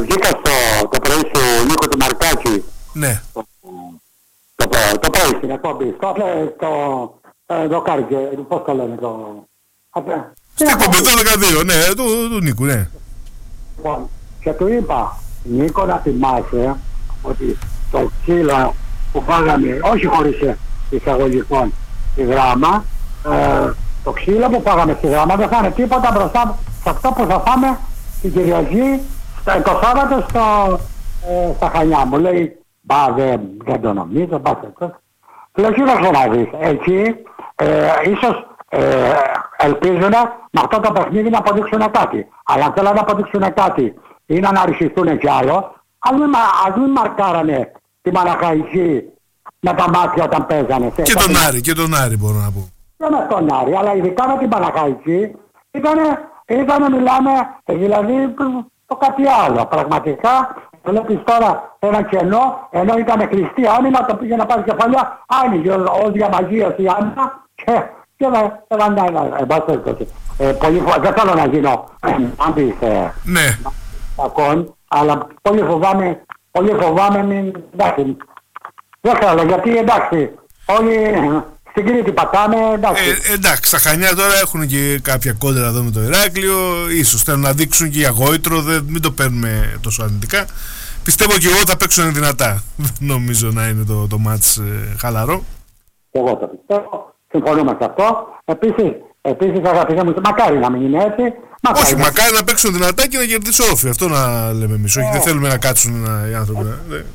Βγήκα το πρωί σου Νίκο του Μαρκάκη. Ναι. Το πρωί στην εκπομπή. Το δοκάρι, πώς το λένε το... Στην εκπομπή το 12, ναι, του Νίκου, ναι. Λοιπόν, και του είπα, Νίκο, να θυμάσαι ότι το ξύλο που φάγαμε, όχι χωρίς εισαγωγικών, στη Γράμμα, το ξύλο που φάγαμε στη Γράμμα δεν θα είναι τίποτα μπροστά σε αυτό που θα φάμε την Κυριακή, το Σάββατο στα Χανιά. Μου λέει, μπα δεν το νομίζω, μπα αυτό. Λέω, κοίταξε να δεις, εκεί ίσως ελπίζουν με αυτό το παιχνίδι να αποδείξουν κάτι. Αλλά αν θέλουν να αποδείξουν κάτι ή να αναρριχηθούν κι άλλο, ας μην μαρκάρανε τη Μαναχαϊκή με τα μάτια όταν παίζανε. Και τον Άρη μπορώ να πω. Και με τον Άρη, αλλά ειδικά με την Παναχαϊκή ήταν μιλάμε, δηλαδή το κάτι άλλο. Πραγματικά βλέπεις τώρα ένα κενό, ενώ ήταν κλειστή άμυνα, το πήγε να πάρει κεφαλιά, άνοιγε ως διαμαγείας η άμυνα και δεν θέλω να γίνω αντί κακόν, αλλά πολύ φοβάμαι μην, εντάξει, δεν θέλω, γιατί εντάξει, όλοι στην Κρήτη πατάμε, εντάξει. Εντάξει, στα Χανιά τώρα έχουν και κάποια κόντρα εδώ με το Ηράκλειο, ίσως θέλουν να δείξουν και για γόητρο, μην το παίρνουμε τόσο αρνητικά. Πιστεύω και εγώ θα παίξουν δυνατά, δεν νομίζω να είναι το μάτς χαλαρό. Εγώ το πιστεύω, συμφωνούμε σε αυτό. Επίσης αγαπητέ μου, μακάρι να μην είναι έτσι. Όχι, μακάρι να παίξουν δυνατά και να κερδίσουν όφη. Αυτό να λέμε εμείς. Όχι, δεν θέλουμε να κάτσουν οι άνθρωποι.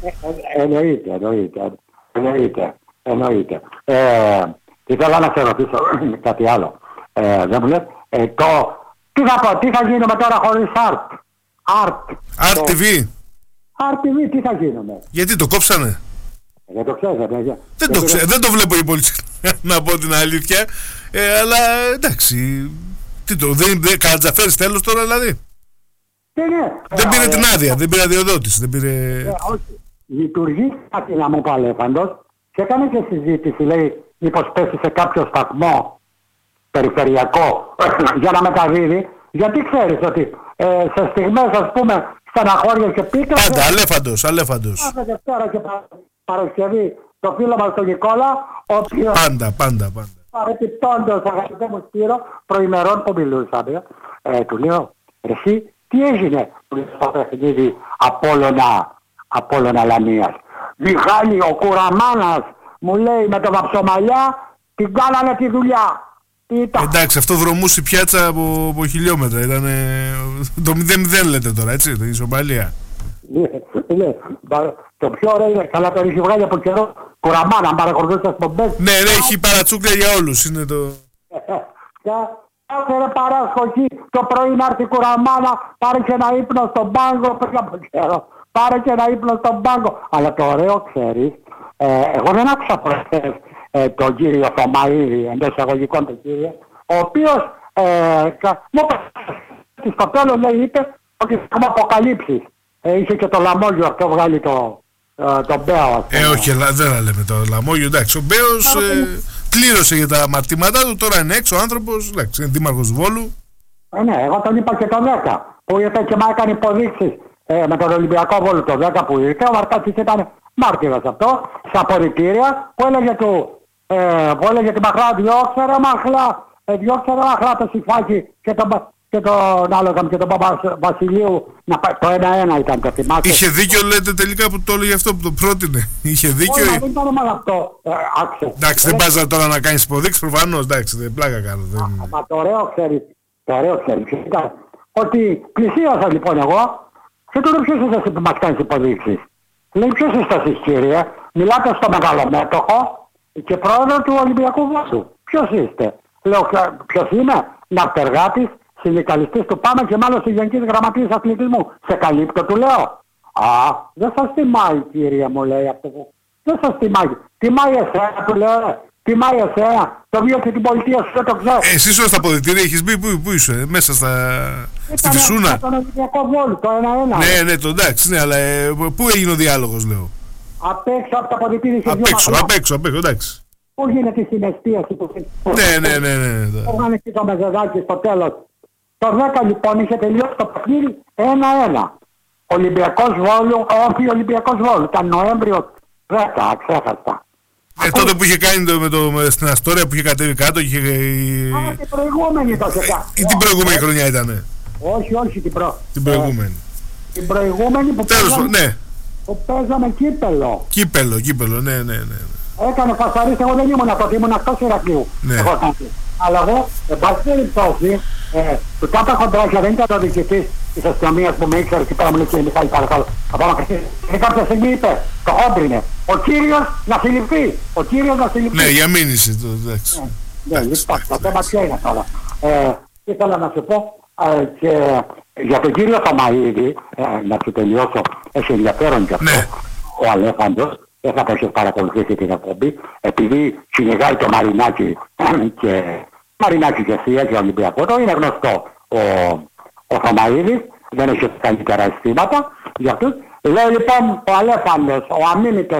Εννοείται. Ήθελα να σε ρωτήσω κάτι άλλο. Δεν μου λες, τι θα γίνουμε τώρα χωρίς Art TV. Art TV, τι θα γίνουμε. Γιατί το κόψανε. Δεν το ξέρετε. Δεν το βλέπω πολύ να πω την αλήθεια. Αλλά εντάξει. Δεν κατζαφέρεις τέλος τώρα δηλαδή. Δεν πήρε την άδεια, δεν πήρε αδειοδότηση. Όχι. Λειτουργεί κάτι να μου παλέφαντος και έκανε και συζήτηση. Λέει μήπως πέσει σε κάποιο σταθμό περιφερειακό για να μεταδίδει. Γιατί ξέρεις ότι σε στιγμές ας πούμε στεναχώρια και πίκρα. Πάντα αλέφαντος. Κάθε Δευτέρα και Παρασκευή το φίλο μας τον Νικόλα, ο οποίος πάντα παρεπιπτόντος αγαπητέ μου Σπύρο, προημερών που μιλούσαμε, του λέω, εσύ τι έγινε στο παιχνίδι Απόλλωνα Λαμίας. Μιχάλη, ο Κουραμάνας μου λέει με το Βαψομαλιά την κάνανε τη δουλειά. Εντάξει, αυτό βρωμούσε η πιάτσα από χιλιόμετρα. Ήταν το 0-0 λέτε τώρα, έτσι, την ισοπαλία. Ναι, το πιο ωραίο είναι, καλά το έχει βγάλει από καιρό Κουραμάνα, αν παρακολουθείς τις εκπομπές. Ναι, έχει παρατσούκλια για όλους, είναι το... Κάθε ρε παράσχοχη το πρωί να έρθει Κουραμάνα, πάρε και ένα ύπνο στον πάγκο πριν από καιρό. Πάρε και ένα ύπνο στον πάγκο. Αλλά το ωραίο ξέρεις, εγώ δεν άκουσα προχθές τον κύριο Θωμαίδη, εντός εισαγωγικών τον κύριο, ο οποίος μου είπε στο τέλος λέει είπε ότι έχουμε αποκαλύψεις. Είχε και το Λαμόγιο αυτό βγάλει τον Μπέο. Όχι, δεν θα λέμε το Λαμόγιο, εντάξει. Ο Μπέος κλήρωσε για τα αμαρτήματά του, τώρα είναι έξω ο άνθρωπος, εντάξει, είναι δήμαρχος Βόλου. Ναι, εγώ τον είπα και το 10, που ήρθε και μου έκανε υποδείξεις με τον Ολυμπιακό Βόλου το 10 που ήρθε, ο Μαρκάκης ήταν μάρτυρας αυτό, στα απορριτήρια που έλεγε τη Μαχλά, διώξε Μαχλά το Σιφάκι και τον άλλο και τον Βασιλείου, το 1-1 ήταν, το θυμάστε. Είχε δίκιο λέτε τελικά που το έλεγε αυτό που το πρότεινε. Είχε δίκιο. Όχι, δεν ήταν μόνο αυτό. Εντάξει, δεν πας τώρα να κάνεις υποδείξεις προφανώς, εντάξει, δεν πλάκα κάνω. Μα το ωραίο ξέρεις, ότι πλησίασα λοιπόν εγώ και τώρα ποιος είσαι εσύ που μας κάνεις υποδείξεις. Λέει ποιος είστε εσείς κύριε, μιλάτε στο μεγαλομέτωχο και πρόεδρο του Ολυμπιακού Βόλου. Ποιος είστε. Λέω ποιος είμαι, ναυτεργάτης, συνδικαλιστής του ΠΑΜΕ και μάλλον στη Γενική Γραμματείας Αθλητισμού. Σε καλύπτω, του λέω. Δεν σας τιμάει κύριε μου λέει αυτό. Δεν σας τιμάει. Τιμάει εσένα του λέω. Τιμάει εσένα. Το βίο και την πολιτεία σου δεν το ξέρω. Εσύ ήσουν στα αποδυτήρια, έχεις μπει πού είσαι, μέσα στη Φυσούνα. Στον Ολυμπιακό Βόλου, το 1-1. Ναι, το εντάξει, ναι, αλλά πού έγινε ο διάλογος λέω. Απ' έξω από τα αποδυτήρια σε απ' έξω, εντάξει. Πού γίνεται η συναισθίαση του. Ναι. Έγινε και το Μεζεδάκι στο τέλος. Το 10 λοιπόν είχε τελειώσει το παιχνίδι 1-1. Ολυμπιακός Βόλου, όχι Ολυμπιακός Βόλου, ήταν Νοέμβριο 10, ξέχασα. Τότε που είχε κάνει στην Αστόρια που είχε κατέβει κάτω, είχε... την προηγούμενη τότε. Ή την προηγούμενη χρονιά ήτανε? Όχι, την προηγούμενη. Την προηγούμενη που παίζαμε κύπελο. Κύπελο, ναι. Έκανε φασαρίς, εγώ δεν ήμουν τότε, ήμουν εκτός Ηρακλείου. Ναι. Αλλά εγώ, εν πάση περιπτώσει, του Τάπα Χοντράκια δεν ήταν ο διοικητής της αστυνομίας που με ήξερε και πέρα μου λέει κύριε Μιχάλη παρακαλώ. Και κάποια στιγμή είπε, το χόμπρινε, ο κύριος να συλληφθεί. Ναι, για μήνυση το, εντάξει. Ναι, λοιπόν, το θέμα ποιο είναι τώρα. Ήθελα να σου πω και για τον κύριο Θωμαΐδη, να σου τελειώσω, έχει ενδιαφέρον κι αυτό, ο Αλέφαντος. Δεν θα έχεις παρακολουθήσει την εκπομπή, επειδή κυνηγάει το Μαρινάκι και Θεία και Ολυμπιακό, το είναι γνωστό ο Θωμαΐδης, δεν έχει καλύτερα αισθήματα για αυτούς. Λέει λοιπόν ο Αλέφαντος, ο αμήνυτος,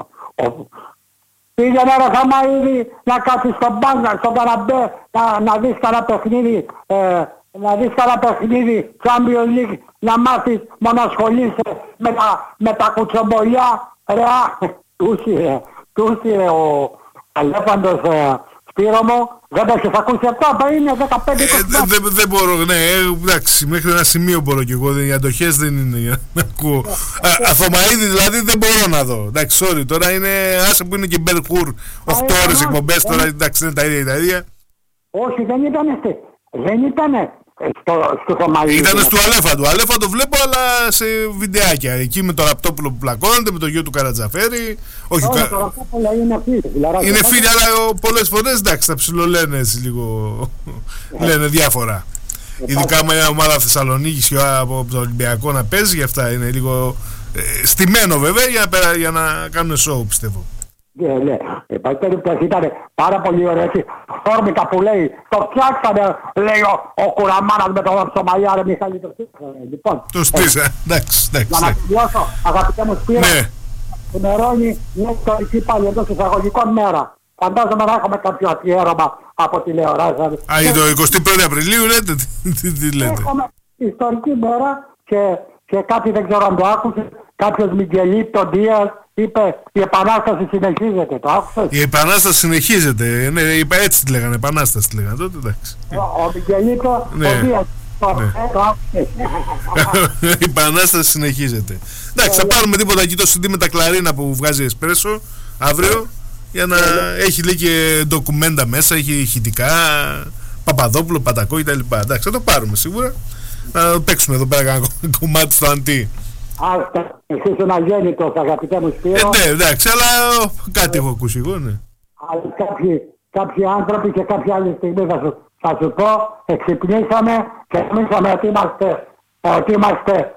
πήγαινε ρε Θωμαΐδη να κάτσεις στον μπάνκα, στον καναμπέ, να δεις κανένα παιχνίδι, Champions League, να μάθεις μόνο ασχολείσαι με τα κουτσομπολιά. Ρε, τους ήρε ο Αλέφαντος Σπύρο μου, δεν το έχεις ακούσει αυτό, είναι 15-20. Δεν μπορώ, ναι, εντάξει, μέχρι ένα σημείο μπορώ κι εγώ, οι αντοχές δεν είναι για να ακούω. Θωμαΐδη δηλαδή δεν μπορώ να δω, εντάξει, sorry, τώρα είναι, άσε που είναι και Μπερχούρ, 8 ώρες εκπομπές, τώρα εντάξει, είναι τα ίδια. Όχι, δεν ήτανε. Στο Θωμαΐδη. Ήτανε στο Αλέφαντο. Αλέφαντο βλέπω, αλλά σε βιντεάκια. Εκεί με το Ραπτόπουλο που πλακώνεται, με το γιο του Καρατζαφέρη. Όχι, το Ραπτόπουλο είναι φίλοι. Είναι φίλοι, αλλά πολλές φορές εντάξει, τα ψιλολένε έτσι λίγο. Λένε διάφορα. Ειδικά με μια ομάδα Θεσσαλονίκης από το Ολυμπιακό να παίζει, γι' αυτά είναι λίγο στημένο βέβαια για να κάνουν show, πιστεύω. Ναι, υπάρχει περίπτωση, ήταν πάρα πολύ ωραία έτσι, φόρμικα που λέει, το φτιάξανε, λέει ο Κουραμάνας με το Ψωμαλιά, ρε Μιχάλη, το στήσανε. Λοιπόν, το στήσα, εντάξει. Για να τελειώσω, αγαπητέ μου Σπύρο, ημερώνει μια ιστορική πάλι εντός εισαγωγικών μέρα. Φαντάζομαι να έχουμε κάποιο αφιέρωμα από τηλεοράση. Το 21 Απριλίου λέτε, τι λέτε? Έχουμε ιστορική μέρα και κάτι δεν ξέρω αν το άκουσε, κάποιος Μιγγελίτο Ντίας είπε η επανάσταση συνεχίζεται, το άκουσες? Η επανάσταση συνεχίζεται, ναι, έτσι τη λέγανε, επανάσταση τη λέγανε τότε, εντάξει. Ο Μιγγελίτο Ντίας, το άκουσες? Η επανάσταση συνεχίζεται. Εντάξει, θα πάρουμε τίποτα εκεί το CD με τα κλαρίνα που βγάζει Εσπρέσο αύριο, για να έχει λέει και ντοκουμέντα μέσα, έχει ηχητικά, Παπαδόπουλο, Πατακό κτλ. Εντάξει, θα το πάρουμε σίγουρα. Να παίξουμε εδώ πέρα ένα κομμάτι στο αντί. Άστα, εσύ είσαι αγέννητος, αγαπητέ μου Σπύρο. Ναι, εντάξει, αλλά κάτι έχω ακούσει εγώ, ναι. Αλλά κάποιοι άνθρωποι και κάποια άλλη στιγμή θα σου πω, εξυπνήσαμε και νομίζαμε ότι είμαστε,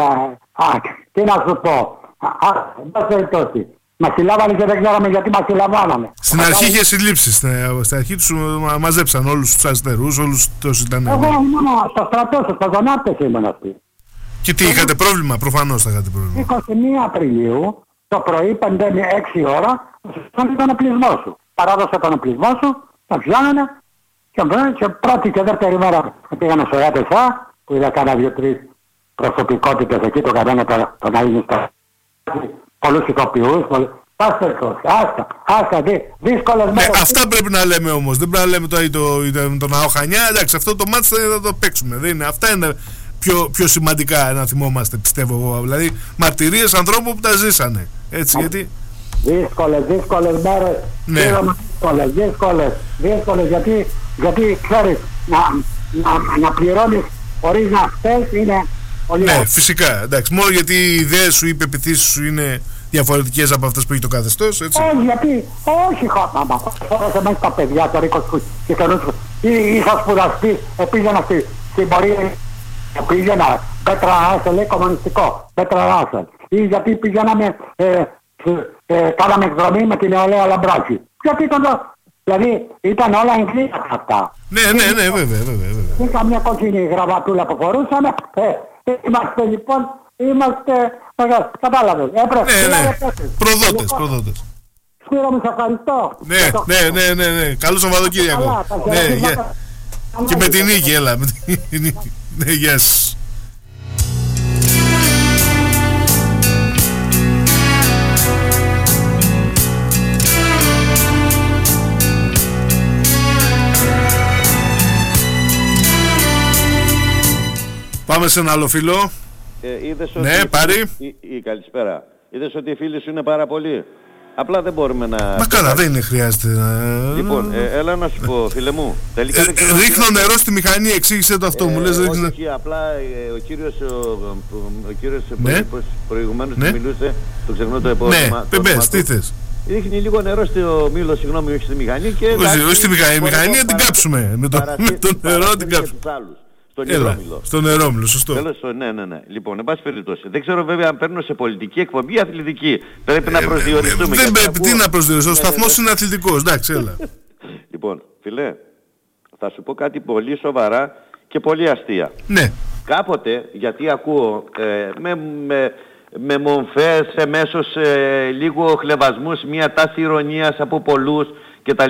τι να σου πω, δεν περιπτώσει. Μας συλλάβανε και δεν ξέραμε γιατί μας συλλαμβάναμε. Στην αρχή είχε συλλήψεις, στην αρχή τους μαζέψαν όλους τους αριστερούς, όλους τους ήταν. Εγώ ήμουν στο στρατό, στο Ζωνάπτες ήμουν αυτή. Και τι, είχατε πρόβλημα? Προφανώς θα είχατε πρόβλημα. 21 Απριλίου, το πρωί 5-6 ώρα, θα τον οπλισμό σου. Παράδοσε τον οπλισμό σου, θα πιάνανε και πρώτη και δεύτερη μέρα πήγανε στο ΕΑΤΕΣΑ, που είδα κάνα 2-3 προσωπικότητες εκεί, το καθένα τον Αίγυπτο στο πολλούς ηθοποιούς, άστα, δύσκολες μέρες. Ναι, αυτά πρέπει να λέμε όμως, δεν πρέπει να λέμε τώρα τον Ναό Χανιά, εντάξει, αυτό το μάτς θα το παίξουμε, δεν είναι, αυτά είναι πιο σημαντικά να θυμόμαστε, πιστεύω εγώ, δηλαδή μαρτυρίες ανθρώπων που τα ζήσανε, έτσι, γιατί... Δύσκολες μέρες, ναι. δύσκολες, γιατί ξέρεις, να πληρώνεις χωρίς να φταίς είναι πολύ. Ναι, φυσικά, εντάξει, μόνο γιατί οι ιδέες σου, οι πεποιθήσεις σου είναι διαφορετικές από αυτές που έχει το καθεστώς, έτσι. Όχι, χώρασε μέσα στα παιδιά, το Ρίκος και τον Ρούτσο, ή είχα σπουδαστεί, πήγαινα στην πορεία, πήγαινα, Πέτρα Ράσελ, λέει κομμουνιστικό, Πέτρα Ράσελ, ή γιατί πήγαιναμε, κάναμε εκδρομή με την νεολαία Λαμπράκη. Γιατί δηλαδή ήταν όλα εγκλήματα αυτά. Ναι, βέβαια. Δεν καμιά κόκκινη γραβατούλα που φορούσαμε, είμαστε λοιπόν, κατάλαβες, έπρεπε. Ναι, προδότες. Σπύρο μου, σε ευχαριστώ. Ναι, καλό Σαββατοκύριακο. Και με την νίκη, έλα. Ναι, γεια σας. πάμε σε ένα άλλο φίλο. Ναι, πάρει. Καλησπέρα. Είδες ότι οι φίλοι σου είναι πάρα πολλοί. Απλά δεν μπορούμε να... Μα καλά, δεν είναι, χρειάζεται να... Λοιπόν, έλα να σου πω, φίλε μου. Ρίχνω νερό στη μηχανή, εξήγησε το αυτό, μου λες. Όχι, απλά ο κύριος προηγουμένως που μιλούσε, το ξεχνώ το επόμενο. Ναι, πες, τι θες. Ρίχνει λίγο νερό στο μήλο, συγγνώμη, όχι στη μηχανή και... Όχι στη μηχανή, η μηχανή την κάψουμε. Με το νερό την κάψουμε. Στο νερόμυλο, σωστό. Ναι. Λοιπόν, εν πάση περιπτώσει. Δεν ξέρω βέβαια αν παίρνω σε πολιτική εκπομπή ή αθλητική. Πρέπει να προσδιοριστούμε. Δεν πρέπει, τι να προσδιοριστώ. Ο σταθμός είναι αθλητικός. Εντάξει, έλα. Λοιπόν, φιλέ, θα σου πω κάτι πολύ σοβαρά και πολύ αστεία. Ναι. Κάποτε, γιατί ακούω με μομφές, εμέσως λίγο χλευασμούς, μια τάση ηρωνίας από πολλούς κτλ.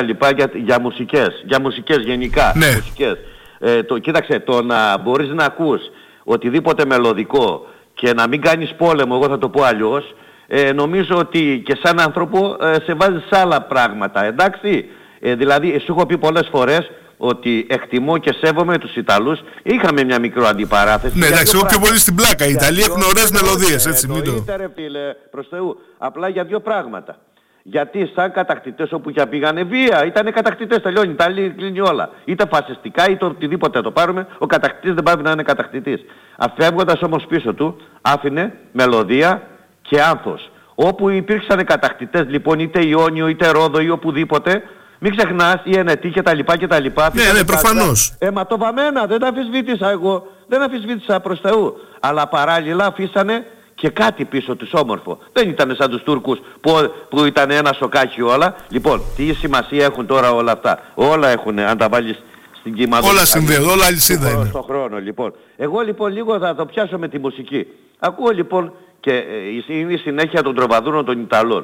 Για μουσικές γενικά. Ναι. Μουσικές. Κοίταξε, το να μπορείς να ακούς οτιδήποτε μελωδικό και να μην κάνεις πόλεμο, εγώ θα το πω αλλιώς, νομίζω ότι και σαν άνθρωπο σε βάζεις σε άλλα πράγματα, εντάξει. Δηλαδή, σου έχω πει πολλές φορές ότι εκτιμώ και σέβομαι τους Ιταλούς. Είχαμε μια μικρό αντιπαράθεση. Ναι, εντάξει, εγώ πιο πολύ στην πλάκα. Οι Ιταλοί έχουν ωραίες μελωδίες, έτσι, μην το... φίλε, προς Θεού. Απλά για δύο πράγματα. Γιατί σαν κατακτητές όπου και πήγανε βία, ήτανε κατακτητές, τελειώνει, η Ιταλία κλείνει όλα. Είτε φασιστικά είτε οτιδήποτε το πάρουμε, ο κατακτητής δεν πάει να είναι κατακτητής. Αφεύγοντας όμως πίσω του, άφηνε μελωδία και άνθος. Όπου υπήρξαν κατακτητές λοιπόν, είτε Ιόνιο είτε Ρόδο ή οπουδήποτε, μην ξεχνάς, η Ενετή κτλ. Ναι, προφανώς. Αιματοβαμμένα, δεν τα αμφισβήτησα εγώ, δεν αμφισβήτησα προς Θεού. Αλλά παράλληλα αφήσανε και κάτι πίσω τους όμορφο. Δεν ήταν σαν τους Τούρκους που ήταν ένα σοκάκι όλα. Λοιπόν, τι σημασία έχουν τώρα όλα αυτά. Όλα έχουν, αν τα βάλεις στην κύμα. Όλα συνδέονται, όλα αλυσίδα είναι. Στον χρόνο, λοιπόν. Εγώ λοιπόν λίγο θα το πιάσω με τη μουσική. Ακούω λοιπόν και είναι η συνέχεια των τροβαδούρων των Ιταλών.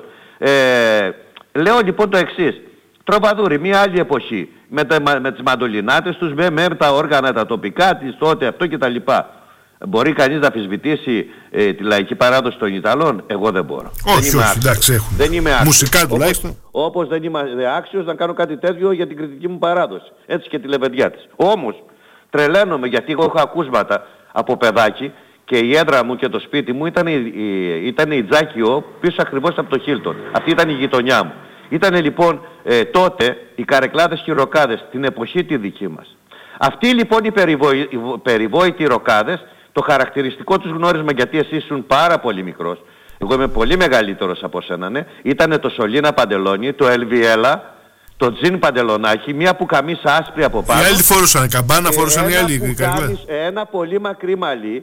Λέω λοιπόν το εξής. Τροβαδούροι, μια άλλη εποχή. Με τις μαντολινάτες τους, με τα όργανα τα τοπικά της, τότε αυτό κτλ. Μπορεί κανείς να αμφισβητήσει τη λαϊκή παράδοση των Ιταλών? Εγώ δεν μπορώ. Όχι, εντάξει, έχουν. Δεν είμαι άξιος. Μουσικά τουλάχιστον. Όπως δεν είμαι άξιος να κάνω κάτι τέτοιο για την κριτική μου παράδοση. Έτσι και τη λεβεντιά της. Όμως τρελαίνομαι γιατί εγώ έχω ακούσματα από παιδάκι και η έδρα μου και το σπίτι μου ήταν η Τζάκιο πίσω ακριβώς από το Χίλτον. Αυτή ήταν η γειτονιά μου. Ήτανε λοιπόν τότε οι καρεκλάδες και οι ροκάδες, την εποχή τη δική μας. Αυτοί λοιπόν οι περιβόητοι ροκάδες, το χαρακτηριστικό τους γνώρισμα, γιατί εσύ ήσουν πάρα πολύ μικρός, εγώ είμαι πολύ μεγαλύτερος από σένα, ναι, ήτανε το σωλήνα παντελόνι, το ελβιέλα, το τζιν παντελονάκι, μια πουκαμίσα άσπρη από πάνω. Οι άλλοι φορούσαν καμπάνα, φορούσαν οι άλλοι. Ένα πολύ μακρύ μαλλί,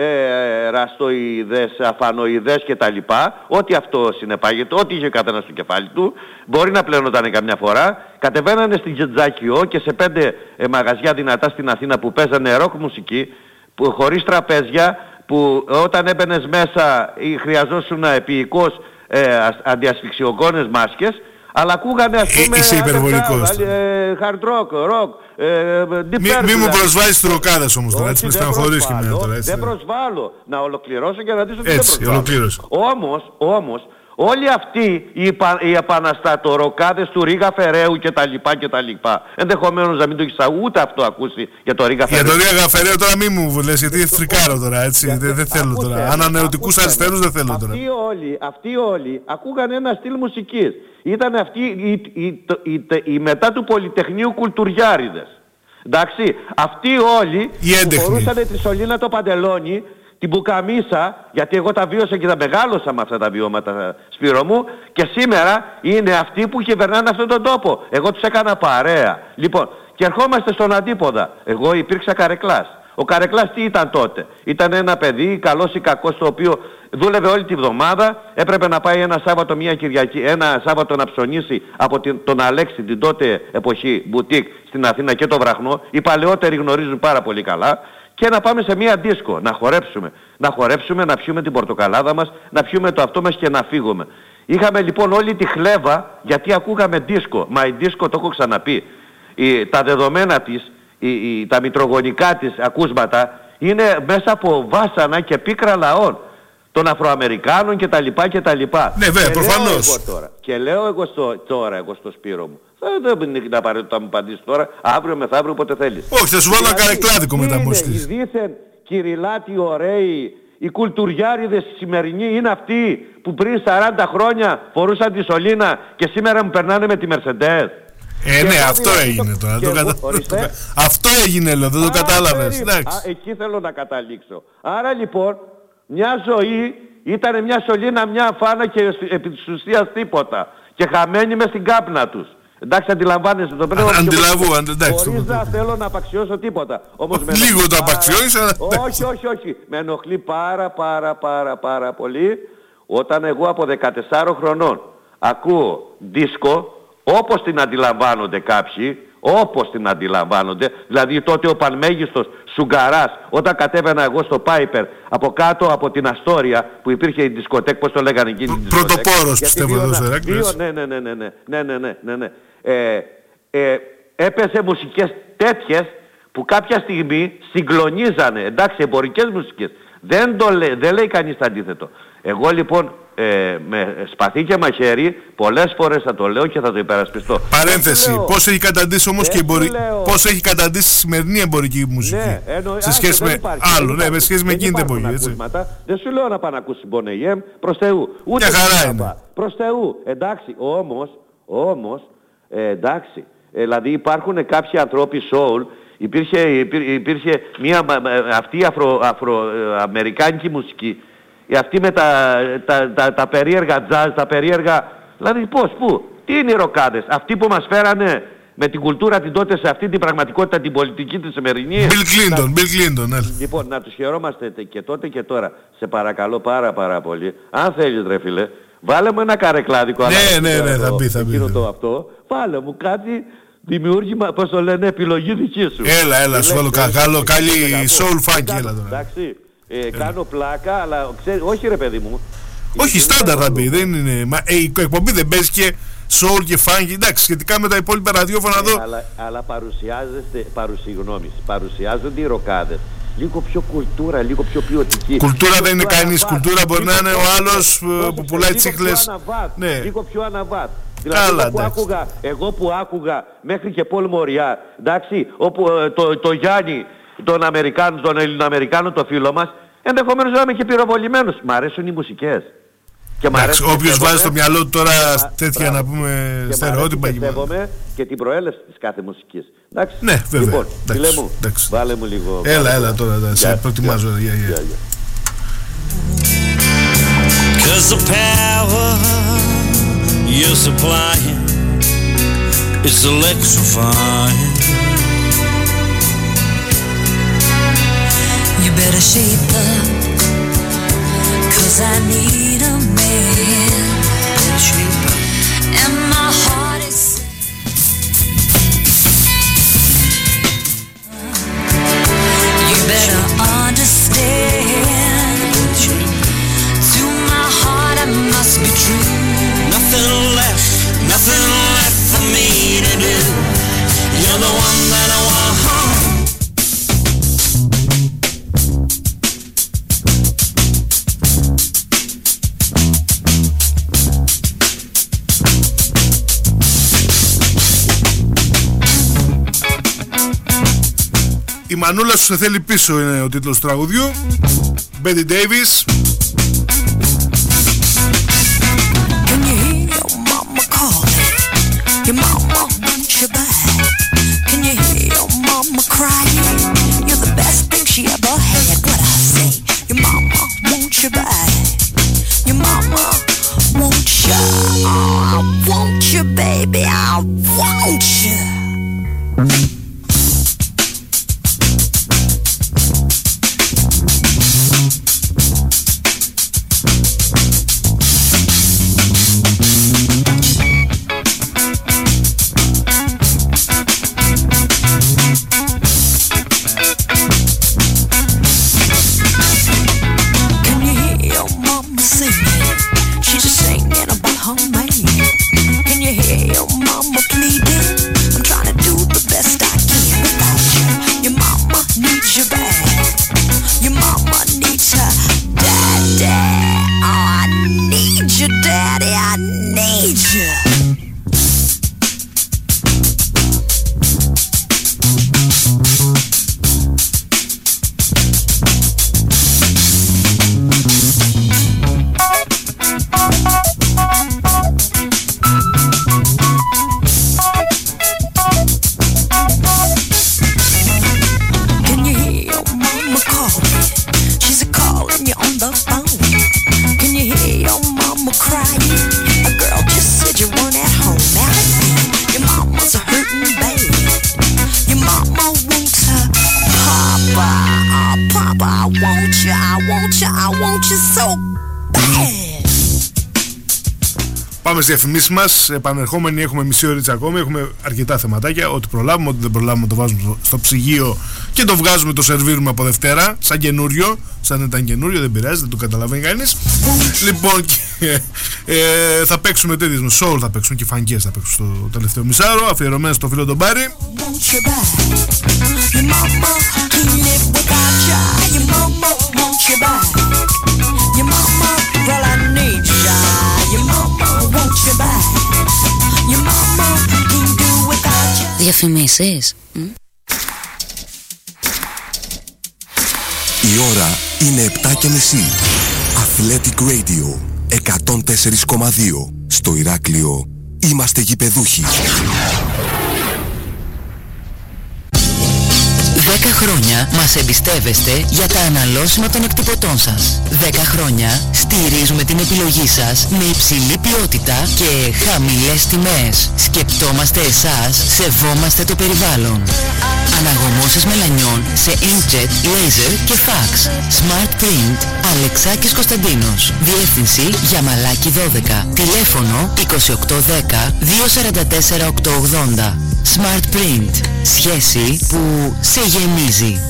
ραστοειδές, αφανοειδές και τα λοιπά, ό,τι αυτό συνεπάγεται, ό,τι είχε καθένα στο κεφάλι του, μπορεί να πλένονταν καμιά φορά, κατεβαίνανε στην Τζετζάκιο και σε 5 μαγαζιά δυνατά στην Αθήνα που παίζανε ροκ μουσική, που, χωρίς τραπέζια, που όταν έμπαινες μέσα χρειαζόσουν επίοικος αντιασφυξιογόνες μάσκες, αλλά ακούγανε ας πούμε είσαι υπερβολικός hard rock, μη μου προσβάζεις τους ροκάδες όμως τώρα, έτσι με στεναχωρείς και εμένα τώρα. Δεν προσβάλλω, να ολοκληρώσω και να δεις ότι έτσι, δεν προσβάλλω. Όμως, όλοι αυτοί οι επαναστατοροκάδες του Ρίγα Φεραίου και τα λοιπά, ενδεχομένως να μην το έχεις ούτε αυτό ακούσει για το Ρίγα Φεραίου. Για το Ρίγα Φεραίου τώρα μη μου λες, γιατί φρικάρω τώρα, έτσι, δεν θέλω τώρα. Ανανεωτικούς αριστερούς δεν θέλω τώρα. Αυτοί όλοι ακούγαν ένα στυλ μουσικής. Ήταν αυτοί οι μετά του Πολυτεχνείου κουλτουριάριδες. Εντάξει, αυτοί όλοι που φορούσαν τη σωλήνα το παντελόνι, την πουκαμίσα, γιατί εγώ τα βίωσα και τα μεγάλωσα με αυτά τα βιώματα, Σπύρο μου, και σήμερα είναι αυτοί που κυβερνάνε αυτόν τον τόπο. Εγώ τους έκανα παρέα. Λοιπόν, και ερχόμαστε στον αντίποδα. Εγώ υπήρξα καρεκλάς. Ο καρεκλάς τι ήταν τότε? Ήταν ένα παιδί, καλός ή κακός, το οποίο δούλευε όλη τη βδομάδα, έπρεπε να πάει ένα Σάββατο, μια Κυριακή, ένα Σάββατο να ψωνίσει από τον Αλέξη, την τότε εποχή μπουτίκ στην Αθήνα και το Βραχνό. Οι παλαιότεροι γνωρίζουν πάρα πολύ καλά. Και να πάμε σε μια δίσκο, να χορέψουμε, να πιούμε την πορτοκαλάδα μας, να πιούμε το αυτό μας και να φύγουμε. Είχαμε λοιπόν όλη τη χλέβα γιατί ακούγαμε δίσκο. Μα η δίσκο, το έχω ξαναπεί, τα δεδομένα της, τα μητρογονικά της ακούσματα είναι μέσα από βάσανα και πίκρα λαών των Αφροαμερικάνων κτλ. Ναι, βέβαια, προφανώς. Και λέω εγώ στο Σπύρο μου, δεν είναι απαραίτητο να μου απαντήσεις τώρα, αύριο μεθαύριο, όποτε θέλεις. Όχι, θα σου βάλω ένα καρεκλάδικο μετά μόλις. Δήθεν κυριλάτοι ωραίοι, οι κουλτουριάριδες οι σημερινοί είναι αυτοί που πριν 40 χρόνια φορούσαν τη σωλήνα και σήμερα μου περνάνε με τη Mercedes. Ναι, αυτό έγινε τώρα. Αυτό έγινε, λέω, δεν το κατάλαβες. Εκεί θέλω να καταλήξω. Άρα λοιπόν, μια ζωή ήταν μια σωλήνα, μια φάνα και επί της ουσίας τίποτα. Και χαμένοι μες στην κάπνα τους. Εντάξει, αντιλαμβάνεσαι το πρέπει. Αντιλαβού, εντάξει. Χωρίς να θέλω να απαξιώσω τίποτα. Όμως λίγο το απαξιώσεις, αλλά... Όχι. Με ενοχλεί πάρα πολύ όταν εγώ από 14 χρονών ακούω δίσκο όπως την αντιλαμβάνονται κάποιοι, όπως την αντιλαμβάνονται, δηλαδή τότε ο πανμέγιστος Σουγκαράς, όταν κατέβαινα εγώ στο Πάιπερ από κάτω από την Αστόρια που υπήρχε η δισκοτέκ, πώς το λέγανε εκεί, πρωτοπόρος πιστεύω εδώ στο Ηράκλειο. Ναι. Έπαιζε μουσικές τέτοιες που κάποια στιγμή συγκλονίζανε, εντάξει, εμπορικές μουσικές. Δεν λέει κανείς το αντίθετο. Εγώ λοιπόν με σπαθί και μαχαίρι πολλές φορές θα το λέω και θα το υπερασπιστώ. Παρένθεση, πώς έχει καταντήσει όμως και πώς έχει καταντήσει η σημερινή εμπορική μουσική, ναι, σε σχέση με άλλο, ναι, με σχέση με εκείνη την εποχή, έτσι. Δεν σου λέω να πάει να ακούσει Boneyem, προς Θεού. Ούτε χαρά είναι. Προς Θεού, εντάξει, όμως, εντάξει, δηλαδή υπάρχουν κάποιοι ανθρώποι soul. Υπήρχε μια αυτή αφροαμερικάνικη μουσική, αυτή με τα περίεργα jazz, τα περίεργα, δηλαδή πού, τι είναι οι ροκάδες, αυτοί που μας φέρανε με την κουλτούρα την τότε σε αυτή την πραγματικότητα την πολιτική της σημερινή. Bill Clinton, ναι. Λοιπόν, να τους χαιρόμαστε και τότε και τώρα. Σε παρακαλώ πάρα πολύ, αν θέλεις ρε φίλε, βάλε μου ένα καρεκλάδικο. Ναι, θα πει. Αυτό, βάλε μου κάτι. Δημιούργημα, πώς το λένε, επιλογή δική σου. Έλα, σου βάλω καλή soul funk, έλα τώρα. Εντάξει, κάνω πλάκα, αλλά όχι ρε παιδί μου. Όχι, στάνταρ θα πει, δεν είναι. Η εκπομπή δεν παίζει και soul και funk, εντάξει, σχετικά με τα υπόλοιπα ραδιόφωνα εδώ. Αλλά παρουσιάζονται οι ροκάδες. Λίγο πιο κουλτούρα, λίγο πιο ποιοτική. Κουλτούρα δεν είναι κανείς, κουλτούρα μπορεί να είναι ο άλλος που πουλάει τσίχλες. Λίγο πιο αναβάτ. Δηλαδή εγώ που άκουγα μέχρι και Πολ Μοριά, εντάξει, όπου το Γιάννη, τον Ελληνοαμερικάνο, το φίλο μας, ενδεχομένως να είμαι και πυροβολημένος. Μ' αρέσουν οι μουσικές. Εντάξει, όποιος βάζει στο μυαλό του τώρα τέτοια να πούμε στερεότυπα. Πιστεύομαι και την προέλευση της κάθε μουσικής. Εντάξει. Ναι, βέβαια. Λοιπόν, φίλε μου, βάλε μου λίγο. Έλα τώρα, σε προτιμάζω. Cause the power you're supplying is electrifying. You better shape up, cause I need a man. Shape up. And my heart is you better understand. To my heart I must be true. Nothing left for me to do. You're the one that I want. Η Μανούλα σου σε θέλει πίσω είναι ο τίτλος του τραγουδιού. Betty Davis. Your mama wants you back. Can you hear your mama crying? You're the best thing she ever had. What I say? Your mama wants you back. Your mama wants you. Oh, I want you, baby. I want you. the phone. Can you hear your mama crying? A girl just said you weren't at home. Now your mama's hurting bad. Your mama wants her papa. Oh, papa, I want you, I want you, I want you so bad. Πάμε στις διαφημίσεις μας. Επανερχόμενοι, έχουμε μισή ώρα ακόμη. Έχουμε αρκετά θεματάκια. Ό,τι προλάβουμε, ό,τι δεν προλάβουμε, το βάζουμε στο ψυγείο και το βγάζουμε, το σερβίρουμε από Δευτέρα. Σαν καινούριο. Σαν ήταν καινούριο, δεν πειράζει, δεν το καταλαβαίνει κανείς. Λοιπόν, θα παίξουμε τέτοιες με soul, θα παίξουν και φανκές, θα παίξουν στο τελευταίο μισάρο. Αφιερωμένα στο φίλο τον Πάρη. Διαφημίσεις. Η ώρα είναι 7:30. Athletic Radio 104,2. Στο Ηράκλειο είμαστε γηπεδούχοι. 10 χρόνια μας εμπιστεύεστε για τα αναλώσιμα των εκτυπωτών σας. 10 χρόνια στηρίζουμε την επιλογή σας με υψηλή ποιότητα και χαμηλές τιμές. Σκεπτόμαστε εσάς, σεβόμαστε το περιβάλλον. Αναγωμώσεις μελανιών σε inkjet, laser και fax. Smart Print, Αλεξάκης Κωνσταντίνος. Διεύθυνση Γιαμαλάκη 12. Τηλέφωνο 2810 244 880. Smart Print. Σχέση που σε γεμίζει.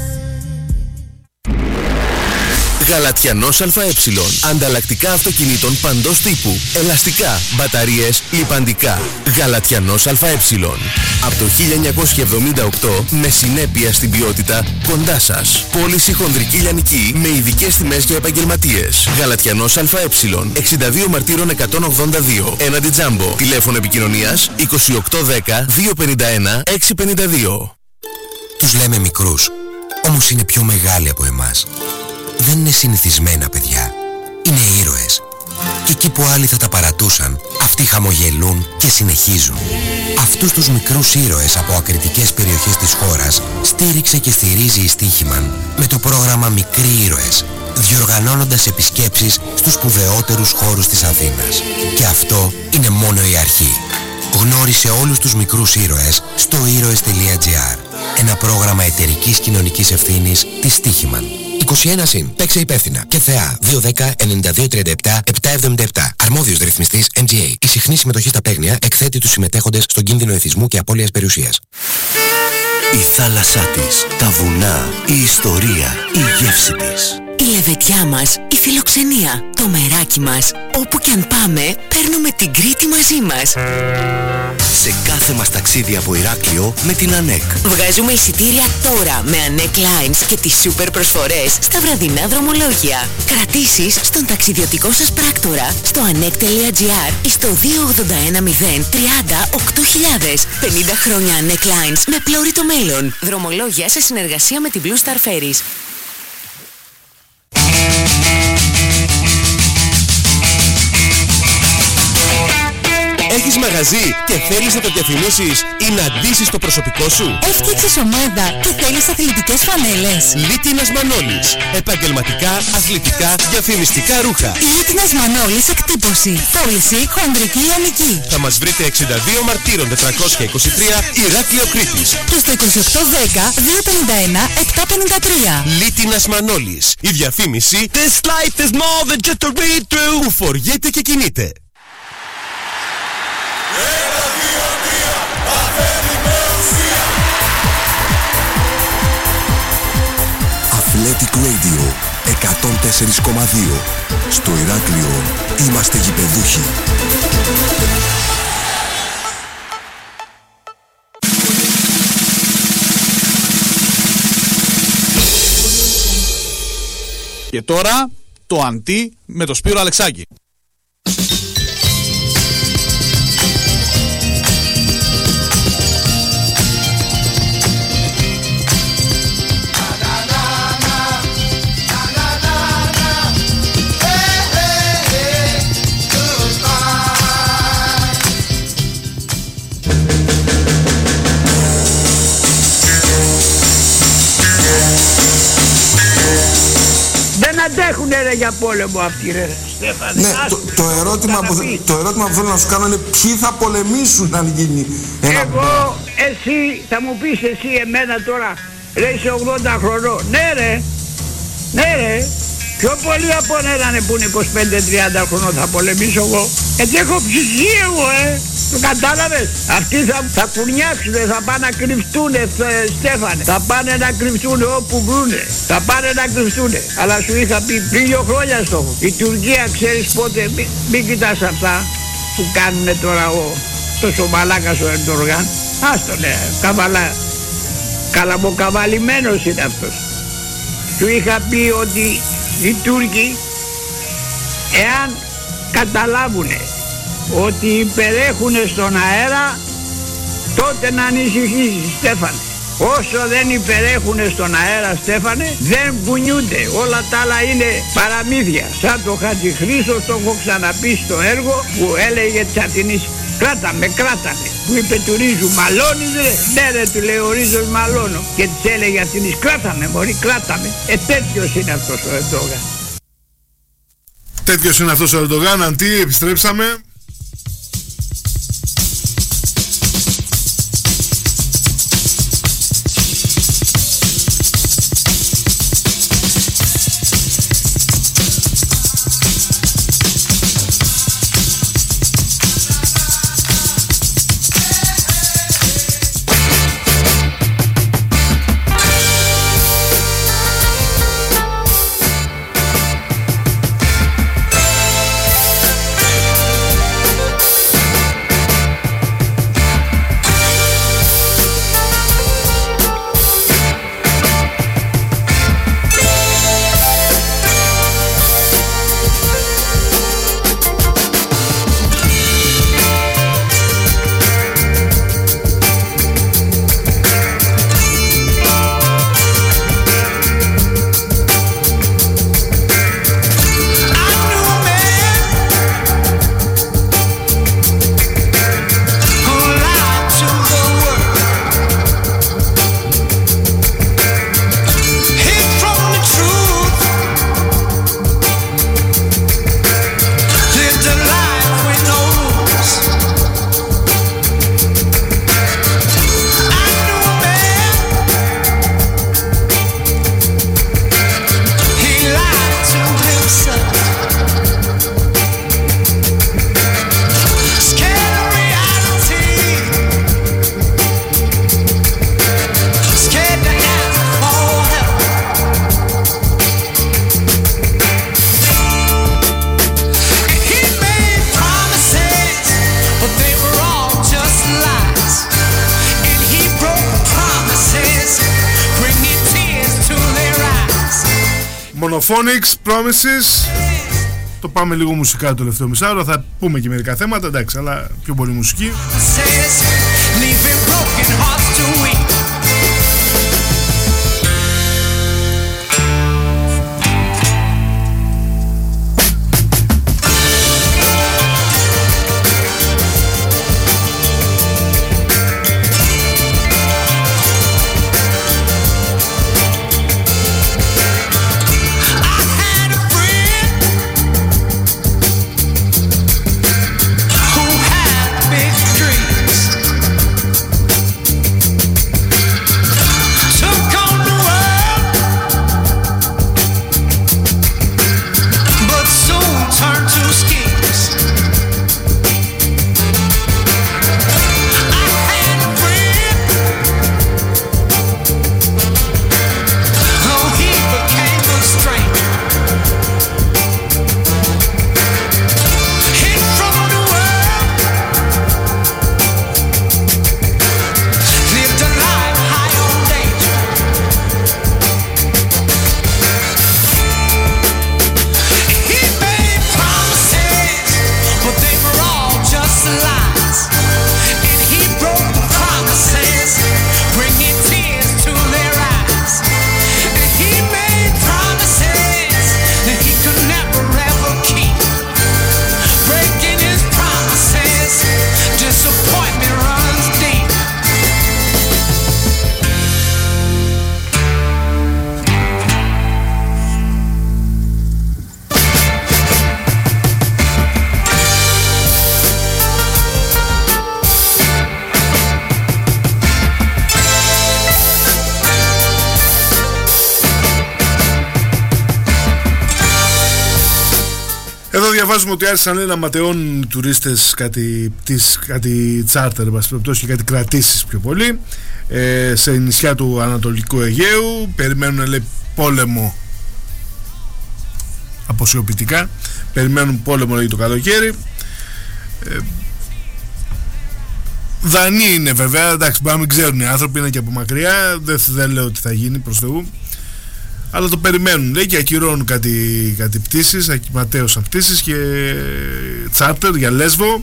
Γαλατιανός ΑΕ. Ανταλλακτικά αυτοκινήτων παντός τύπου. Ελαστικά, μπαταρίες, λιπαντικά. Γαλατιανός ΑΕ. Από το 1978 με συνέπεια στην ποιότητα κοντά σας. Πώληση χονδρική λιανική με ειδικές τιμές για επαγγελματίες. Γαλατιανός ΑΕ. 62 Μαρτύρων 182. Έναντι Τζάμπο. Τηλέφωνο επικοινωνίας 2810 251 652. Τους λέμε μικρούς, όμως είναι πιο μεγάλοι από εμάς. Δεν είναι συνηθισμένα παιδιά. Είναι ήρωες. Και εκεί που άλλοι θα τα παρατούσαν, αυτοί χαμογελούν και συνεχίζουν. Αυτούς τους μικρούς ήρωες από ακριτικές περιοχές της χώρας στήριξε και στηρίζει η Στίχημαν με το πρόγραμμα Μικροί Ήρωες, διοργανώνοντας επισκέψεις στους σπουδαιότερους χώρους της Αθήνας. Και αυτό είναι μόνο η αρχή. Γνώρισε όλους τους μικρούς ήρωες στο ήρωες.gr. Ένα πρόγραμμα εταιρικής κοινωνικής ευθύνης της Στίχημαν. 21 συν. Παίξε υπεύθυνα. Και ΘΕΑ 210 9237 777. Αρμόδιος ρυθμιστής MGA. Η συχνή συμμετοχή στα παίγνια εκθέτει τους συμμετέχοντες στον κίνδυνο εθισμού και απώλειας περιουσίας. Η θάλασσά της, τα βουνά, η ιστορία, η γεύση της. Η λεβετιά μας, η φιλοξενία, το μεράκι μας. Όπου κι αν πάμε, παίρνουμε την Κρήτη μαζί μας. Σε κάθε μας ταξίδι από Ηράκλειο με την ΑΝΕΚ. Βγάζουμε εισιτήρια τώρα με ANEC Lines και τις σούπερ προσφορές στα βραδινά δρομολόγια. Κρατήσεις στον ταξιδιωτικό σας πράκτορα στο anek.gr ή στο 281 030 8000. 50 χρόνια ANEC Lines με πλώρη το μέλλον. Δρομολόγια σε συνεργασία με την Blue Star Ferries. Έχεις μαγαζί και θέλεις να το διαφημίσεις ή να ντύσεις το προσωπικό σου? Έφτιαξες ομάδα και θέλεις αθλητικές φανέλες? Λίτινας Μανώλης. Επαγγελματικά, αθλητικά, διαφημιστικά ρούχα. Λίτινας Μανώλης εκτύπωση. Πώληση χονδρική λιανική. Θα μας βρείτε 62 Μαρτύρων 423 Ηράκλειο Κρήτης. Και στο 2810 251 753. Λίτινας Μανώλης. Η διαφήμιση This life is more than just a read-through που φοριέται και κινείται. Athletic Radio 104,2. Στο Ηράκλειο είμαστε γηπεδούχοι. Και τώρα το αντί με το Σπύρο Αλεξάκη. Δεν αντέχουνε ρε για πόλεμο αυτοί ρε Στέφανε. Ναι, το ερώτημα που θέλω να σου κάνω είναι ποιοι θα πολεμήσουν αν γίνει ένα... Εγώ, εσύ, θα μου πεις εσύ εμένα τώρα, λέει σε 80 χρονών. Ναι ρε, πιο πολύ από έναν που είναι 25-30 χρονών θα πολεμήσω εγώ. Έτσι έχω ψυχή εγώ το κατάλαβες. Αυτοί θα κουρνιάξουνε, θα πάνε να κρυφτούνε Στέφανε. Θα πάνε να κρυφτούνε όπου βρούνε. Θα πάνε να κρυφτούνε. Αλλά σου είχα πει πριν 2 χρόνια στόχο. Η Τουρκία ξέρεις πότε, μην κοιτάς αυτά που κάνουνε τώρα τόσο μαλάκας ο Ερντογάν. Άστον καλαμοκαβαλημένος είναι αυτός. Σου είχα πει ότι οι Τούρκοι εάν καταλάβουνε ότι υπερέχουν στον αέρα, τότε να ανησυχήσεις Στέφανε. Όσο δεν υπερέχουν στον αέρα Στέφανε, δεν κουνιούνται. Όλα τα άλλα είναι παραμύθια. Σαν το Χατζηχρήστο, το έχω ξαναπεί στο έργο που έλεγε Τσατινής, κράταμε, που είπε του Ρίζου, μαλώνεις ρε? Ναι ρε, του λέει ο Ρίζος, μαλώνω. Και της έλεγε Τσατινής, κράταμε μωρή, κράταμε. Τέτοιος είναι αυτός ο Ερντογάν. Τέτοιος είναι αυτός ο Ερντογάν. Αντί, επιστρέψαμε. Phonics, Promises. Το πάμε λίγο μουσικά το τελευταίο μισάωρο. Θα πούμε και μερικά θέματα, εντάξει, αλλά πιο πολύ μουσική. Εδώ διαβάζουμε ότι άρχισαν, λέει, να ματαιώνουν οι τουρίστες κάτι τσάρτερ, και κάτι κρατήσεις πιο πολύ, σε νησιά του Ανατολικού Αιγαίου. Περιμένουν, λέει, πόλεμο, αποσιωπητικά. Περιμένουν πόλεμο, λέει, το καλοκαίρι. Δανείοι είναι βέβαια, εντάξει, μπορεί να μην ξέρουν οι άνθρωποι, είναι και από μακριά, δεν λέω ότι θα γίνει, προς Θεού, αλλά το περιμένουν, λέει, και ακυρώνουν κάτι πτήσεις, ματέωσαν πτήσεις και τσάρτερ για Λέσβο.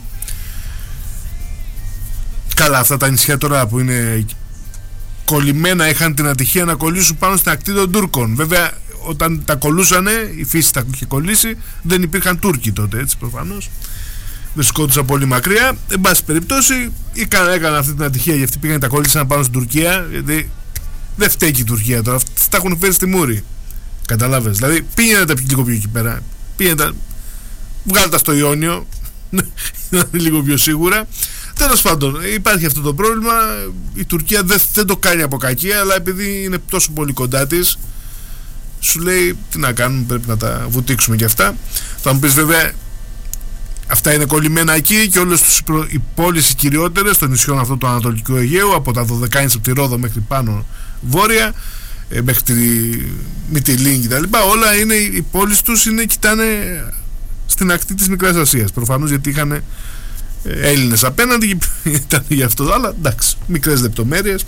Καλά, αυτά τα νησιά τώρα που είναι κολλημένα είχαν την ατυχία να κολλήσουν πάνω στην ακτή των Τούρκων. Βέβαια, όταν τα κολλούσανε, η φύση τα είχε κολλήσει, δεν υπήρχαν Τούρκοι τότε, έτσι, προφανώς. Βρισκόντουσαν πολύ μακριά. Εν πάση περιπτώσει, έκαναν αυτή την ατυχία, γιατί αυτοί πήγαν τα κολλήσαν πάνω στην Τουρκία. Γιατί δεν φταίει και η Τουρκία τώρα. Αυτοί τα έχουν φέρει στη μούρη. Καταλάβες. Δηλαδή, πήγαινε τα λίγο πιο εκεί πέρα. Βγάλε τα στο Ιόνιο. Να είναι λίγο πιο σίγουρα. Τέλος πάντων, υπάρχει αυτό το πρόβλημα. Η Τουρκία δεν το κάνει από κακία, αλλά επειδή είναι τόσο πολύ κοντά της, σου λέει τι να κάνουμε, πρέπει να τα βουτήξουμε και αυτά. Θα μου πεις βέβαια, αυτά είναι κολλημένα εκεί και όλες οι πόλεις οι κυριότερες των νησιών αυτού του Ανατολικού Αιγαίου, από τα Δωδεκάνησα, από τη Ρόδο μέχρι πάνω βόρεια, μέχρι τη Μυτιλίνη και τα λοιπά, όλα είναι, οι πόλεις τους κοιτάνε στην ακτή της Μικράς Ασίας, προφανώς, γιατί είχαν Έλληνες απέναντι και ήταν γι' αυτό, αλλά εντάξει, μικρές λεπτομέρειες.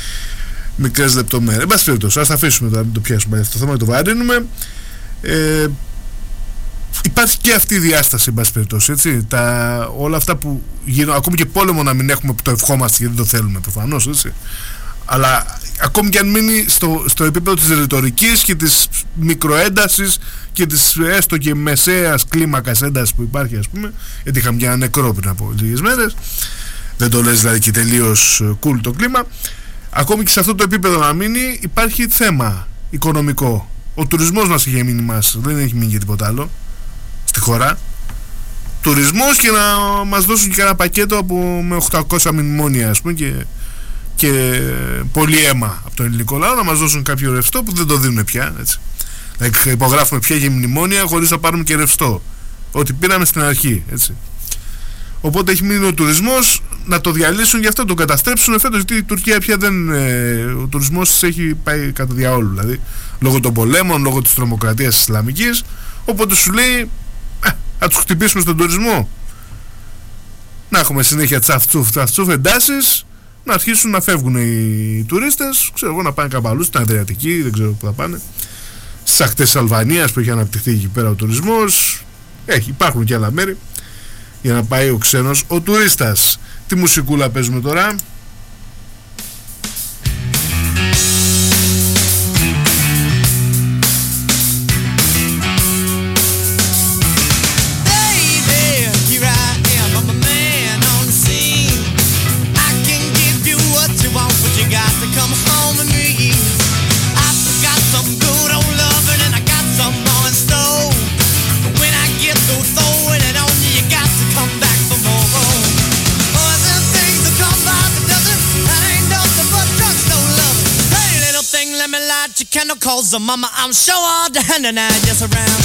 Εν πάση περιπτώσει, ας τα αφήσουμε τώρα, μην το πιάσουμε αυτό το θέμα, το βαρύνουμε. Υπάρχει και αυτή η διάσταση, εν πάση περιπτώσει, έτσι. Όλα αυτά που γίνονται, ακόμη και πόλεμο να μην έχουμε που το ευχόμαστε γιατί δεν το θέλουμε προφανώς, έτσι. Αλλά ακόμη και αν μείνει στο επίπεδο της ρητορικής και της μικροέντασης και της έστω και μεσαίας κλίμακας έντασης που υπάρχει, ας πούμε, γιατί είχαμε και ένα νεκρό πριν από λίγες μέρες, δεν το λες δηλαδή και τελείως cool το κλίμα, ακόμη και σε αυτό το επίπεδο να μείνει, υπάρχει θέμα οικονομικό. Ο τουρισμός μας είχε μείνει δεν έχει μείνει και τίποτα άλλο στη χώρα. Τουρισμός, και να μας δώσουν και ένα πακέτο με 800 μνημόνια, ας πούμε, και πολύ αίμα από τον ελληνικό λαό, να μας δώσουν κάποιο ρευστό που δεν το δίνουν πια, έτσι. Δηλαδή υπογράφουμε πια για μνημόνια χωρίς να πάρουμε και ρευστό, ό,τι πήραμε στην αρχή, έτσι. Οπότε έχει μείνει ο τουρισμός, να το διαλύσουν, γι' αυτό τον καταστρέψουν φέτος, γιατί η Τουρκία πια ο τουρισμός έχει πάει κατά διαόλου, δηλαδή λόγω των πολέμων, λόγω της τρομοκρατίας της Ισλαμικής. Οπότε σου λέει, να τους χτυπήσουμε στον τουρισμό, να έχουμε συνέχεια τσαφτσούφ εντάσεις, να αρχίσουν να φεύγουν οι τουρίστες, ξέρω εγώ, να πάνε κάπου αλλού, στην Αδριατική, δεν ξέρω που θα πάνε, στις ακτές της Αλβανίας που έχει αναπτυχθεί εκεί πέρα ο τουρισμός. Υπάρχουν και άλλα μέρη για να πάει ο ξένος, ο τουρίστας. Τι μουσικούλα παίζουμε τώρα? Cause the mama, I'm sure all the hand and I just around.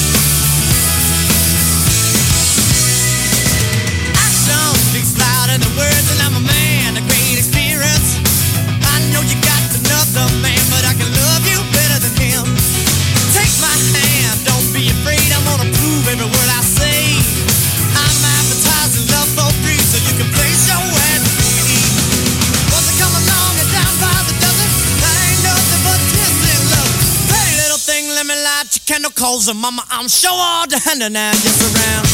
Action speaks louder than words, and I'm a man of great experience. I know you got another man, but I can love you better than him. Take my hand, don't be afraid, I'm gonna prove every word I say. I'm advertising love for free, so you can place your ad with me. Once I come along and down by the dozen, I ain't nothing but tears in love. Hey little thing, let me light your candle, cause the mama, I'm sure all the hand and I just around.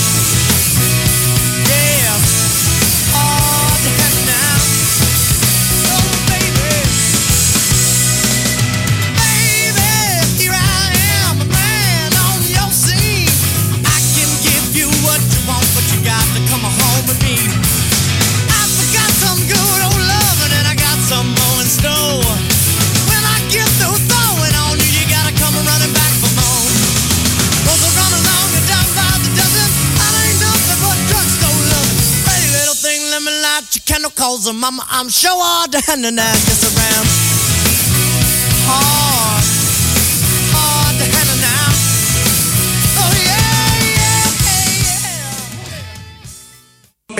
Yeah, all the hand now. Oh baby, baby, here I am, a man on your scene. I can give you what you want, but you got to come home with me. I forgot some good old loving, and I got some more in store. When I get through throwing on you, you gotta come running back for more. Those are run along and down by the dozen. I ain't nothing but drugstore loving. Pretty little thing, let me light your candle, cause the mama, I'm sure all the hand and I just around. Hard to handle now. Oh yeah, yeah.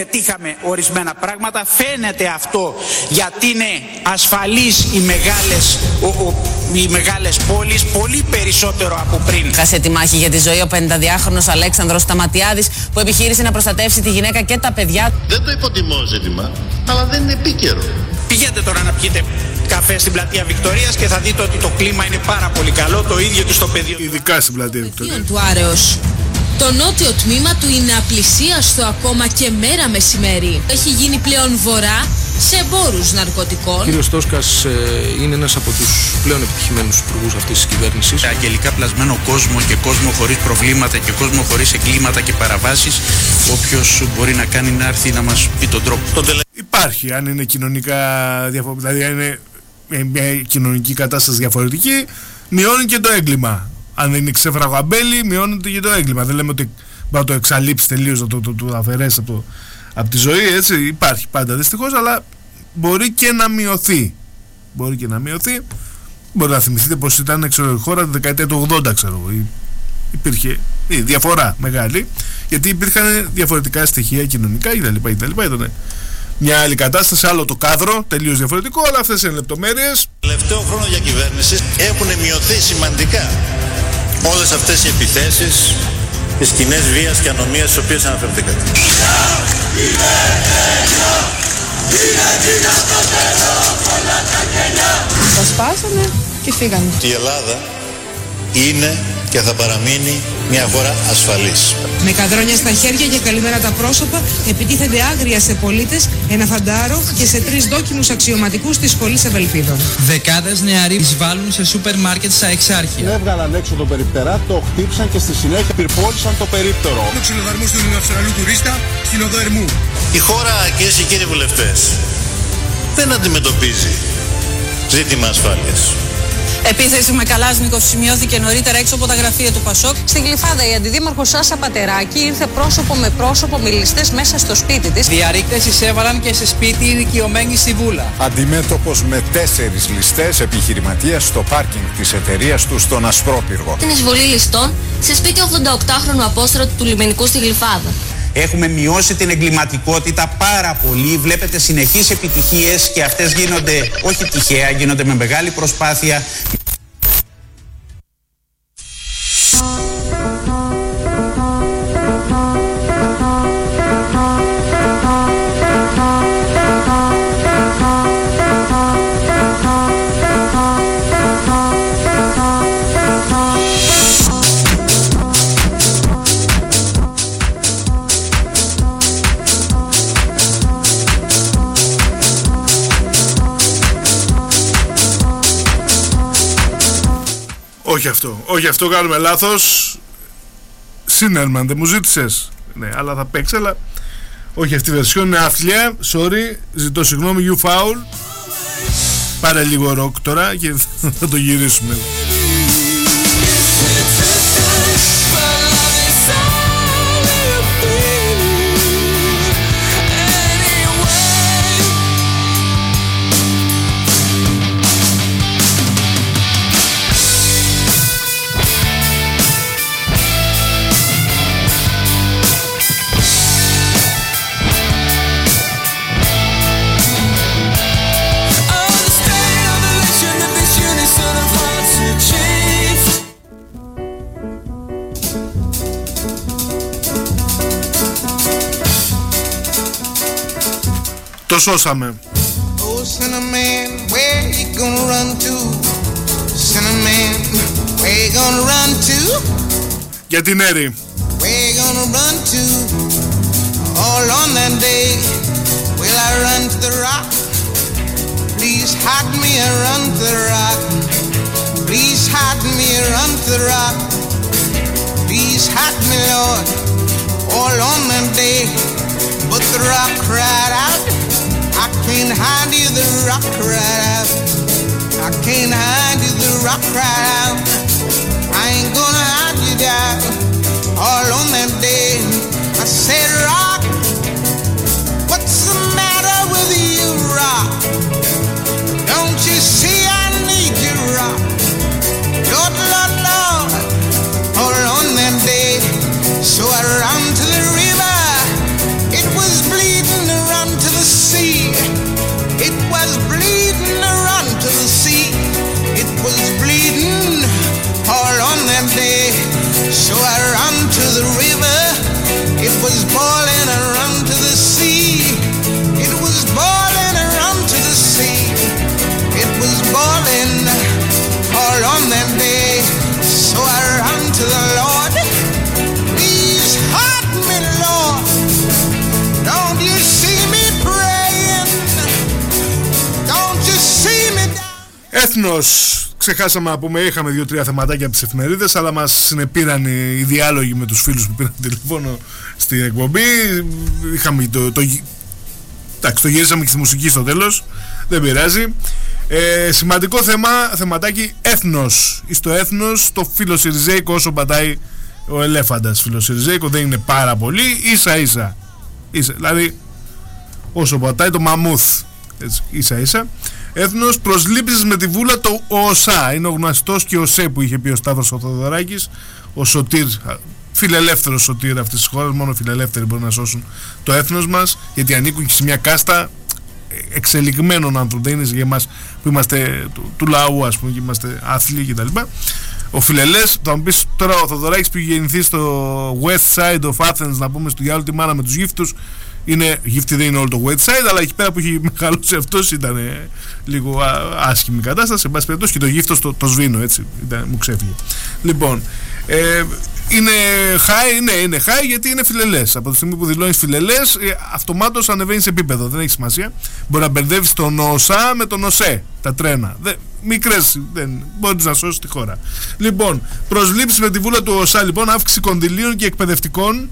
πετύχαμε ορισμένα πράγματα. Φαίνεται αυτό γιατί είναι ασφαλείς οι μεγάλες πόλεις πολύ περισσότερο από πριν. Χάσε τη μάχη για τη ζωή ο 52χρονος Αλέξανδρος Σταματιάδης που επιχείρησε να προστατεύσει τη γυναίκα και τα παιδιά. Δεν το υποτιμώ ζήτημα, αλλά δεν είναι επίκαιρο. Πηγαίνετε τώρα να πιείτε καφέ στην πλατεία Βικτωρίας και θα δείτε ότι το κλίμα είναι πάρα πολύ καλό, το ίδιο και στο πεδίο. Ειδικά στην πλατεία Βικτωρίας. Του Άρεος. Το νότιο τμήμα του είναι απλησίαστο ακόμα και μέρα μεσημέρι. Έχει γίνει πλέον βορρά σε εμπόρους ναρκωτικών. Ο κύριος Τόσκας είναι ένας από τους πλέον επιτυχημένους υπουργούς αυτής της κυβέρνησης. Αγγελικά πλασμένο κόσμο και κόσμο χωρίς προβλήματα και κόσμο χωρίς εγκλήματα και παραβάσεις. Όποιος μπορεί να κάνει να έρθει να μας πει τον τρόπο. Υπάρχει, αν είναι κοινωνικά δηλαδή αν είναι μια κοινωνική κατάσταση διαφορετική, μειώνει και το έγκλημα. Αν είναι ξέφραγο αμπέλι, μειώνεται και το έγκλημα. Δεν λέμε ότι μπορεί να το εξαλείψει τελείως, να το αφαιρέσει από τη ζωή, έτσι. Υπάρχει πάντα δυστυχώς, αλλά μπορεί και να μειωθεί. Μπορεί να θυμηθείτε πως ήταν η χώρα τη δεκαετία του 80, υπήρχε διαφορά μεγάλη, γιατί υπήρχαν διαφορετικά στοιχεία κοινωνικά κτλ. Ήταν μια άλλη κατάσταση, άλλο το κάδρο, τελείως διαφορετικό, αλλά αυτές είναι λεπτομέρειες. Τελευταίο χρόνο διακυβέρνησης έχουν μειωθεί σημαντικά όλες αυτές οι επιθέσεις, οι σκηνές βίας και ανομίας στις οποίες αναφερθήκατε. Τα σπάσανε και φύγανε. Η Ελλάδα είναι και θα παραμείνει μια χώρα ασφαλής. Με καδρόνια στα χέρια και καλυμμένα τα πρόσωπα επιτίθενται άγρια σε πολίτες, ένα φαντάρο και σε 3 δόκιμους αξιωματικούς της σχολής Ευελπίδων. Δεκάδες νεαροί εισβάλλουν σε σούπερ μάρκετ στα Εξάρχεια. Έβγαλαν έξω το περιπτερά, το χτύψαν και στη συνέχεια πυρπόλησαν το περίπτερο. Το ξυλοδαρμό του Ναυσαραλού τουρίστα στην οδό Ερμού. Η χώρα, κυρίες και κύριοι βουλευτές, δεν αντιμετωπίζει ζήτημα ασφάλειας. Επίθεση με καλάσνικοφ σημειώθηκε νωρίτερα έξω από τα γραφεία του Πασόκ. Στην Γλυφάδα η αντιδήμαρχος Σάσα Πατεράκη ήρθε πρόσωπο με πρόσωπο με ληστές μέσα στο σπίτι της. Διαρρήκτες εισέβαλαν και σε σπίτι ηλικιωμένη στη Βούλα. Αντιμέτωπος με 4 ληστές επιχειρηματίας στο πάρκινγκ της εταιρείας του στον Ασπρόπυργο. Την εισβολή ληστών σε σπίτι 88χρονου απόστρατου του λιμενικού στη Γλυφάδα. Έχουμε μειώσει την εγκληματικότητα πάρα πολύ. Βλέπετε συνεχείς επιτυχίες και αυτές γίνονται όχι τυχαία, γίνονται με μεγάλη προσπάθεια. Όχι αυτό κάνουμε λάθος. Σίνερμαν δεν μου ζήτησες. Ναι, αλλά θα παίξει, αλλά όχι, αυτή η βερσιόν είναι αθλία. Sorry, ζητώ συγγνώμη, you foul. Πάρε λίγο ροκ τώρα και θα το γυρίσουμε. Το σώσαμε. Oh, Cinnamon, where you gonna run to? Cinnamon, where you gonna run to? Για την Έρη. Where you gonna run to? All on that day, will I run to the rock? Please hide me and run to the rock. Please hide me and run to the rock. Please hide me, Lord, all on that day. But the rock cried out, I can't hide you, the rock cried out. I can't hide you, the rock cried out. I ain't gonna hide you down. All on that day, I said, rock, what's the matter with you, rock? Don't you see I need you, rock? Lord, Lord, Lord, all on that day. So I ran to the river, it was bleeding. Έθνος, ξεχάσαμε να πούμε, είχαμε 2-3 θεματάκια από τις εφημερίδες, αλλά μας συνεπήραν οι διάλογοι με τους φίλους που πήραν τηλέφωνο στην εκπομπή. Είχαμε εντάξει, το γυρίσαμε και στη μουσική στο τέλος, δεν πειράζει. Σημαντικό θεματάκι, έθνος. Στο έθνος το φιλοσυριζέικο, όσο πατάει ο ελέφαντας φιλοσυριζέικο, δεν είναι πάρα πολύ, ίσα-ίσα. Δηλαδή όσο πατάει το μαμούθ, έτσι, ίσα-ίσα. Έθνος, προσλήψεις με τη βούλα το ΟΣΑ. Είναι ο γνωστός και ο ΣΕ που είχε πει ο Σταύρος ο Θοδωράκης, ο Σωτήρ, φιλελεύθερος Σωτήρ αυτής της χώρας. Μόνο φιλελεύθεροι μπορούν να σώσουν το έθνος μας, γιατί ανήκουν και σε μια κάστα εξελιγμένων άνθρωπων. Δεν είναι για εμάς που είμαστε του λαού, ας πούμε, και είμαστε άθλοι κτλ. Ο φιλελές, θα μου πεις τώρα, ο Θοδωράκης που είχε γεννηθεί στο West Side of Athens, να πούμε, στο διάλογο τη μάνα με τους γύφτους. Γύφτη δεν είναι όλο το West Side, αλλά εκεί πέρα που είχε μεγαλώσει αυτός ήταν λίγο άσχημη κατάσταση. Εν πάση περιπτώσει, και το γύφτος το σβήνω, έτσι, μου ξέφυγε. Λοιπόν, είναι high, είναι high γιατί είναι φιλελές. Από τη στιγμή που δηλώνεις φιλελές, αυτομάτως ανεβαίνεις επίπεδο, δεν έχει σημασία. Μπορεί να μπερδεύεις τον ΟΣΑ με τον ΟΣΕ, τα τρένα. Μικρές, δεν μπορείς να σώσεις τη χώρα. Λοιπόν, προσλήψεις με τη βούλα του ΟΣΑ, λοιπόν, αύξηση κονδυλίων και εκπαιδευτικών.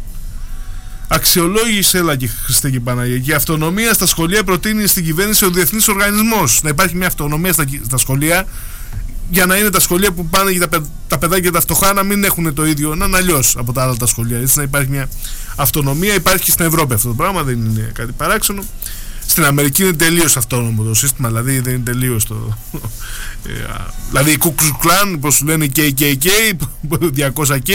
Αξιολόγηση, έλα και Χριστέ και Παναγία. Και αυτονομία στα σχολεία προτείνει στην κυβέρνηση ο Διεθνής Οργανισμός. Να υπάρχει μια αυτονομία στα σχολεία, για να είναι τα σχολεία που πάνε για τα παιδάκια τα φτωχά να μην έχουν το ίδιο, να είναι αλλιώς από τα άλλα τα σχολεία. Έτσι, να υπάρχει μια αυτονομία. Υπάρχει και στην Ευρώπη αυτό το πράγμα, δεν είναι κάτι παράξενο. Στην Αμερική είναι τελείως αυτόνομο το σύστημα, δηλαδή δεν είναι τελείως το. Δηλαδή η Ku Klux Klan, όπως σου λένε, KKK, 200K,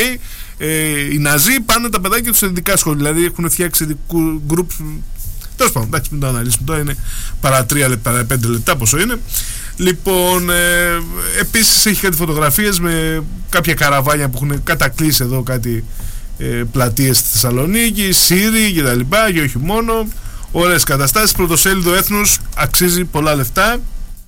οι Ναζί πάνε τα παιδάκια τους σε ειδικά σχόλια, δηλαδή έχουν φτιάξει ειδικού groups. Τέλος πάντων, εντάξει, μην το αναλύσουμε τώρα, είναι παρά 3 λεπτά, παρά 5 λεπτά πόσο είναι. Λοιπόν, επίσης έχει κάτι φωτογραφίες με κάποια καραβάνια που έχουν κατακλείσει εδώ κάτι πλατείες στη Θεσσαλονίκη, Σύρι και τα λοιπά, και όχι μόνο. Ωραίες καταστάσεις, πρωτοσέλιδο Έθνους, αξίζει πολλά λεφτά.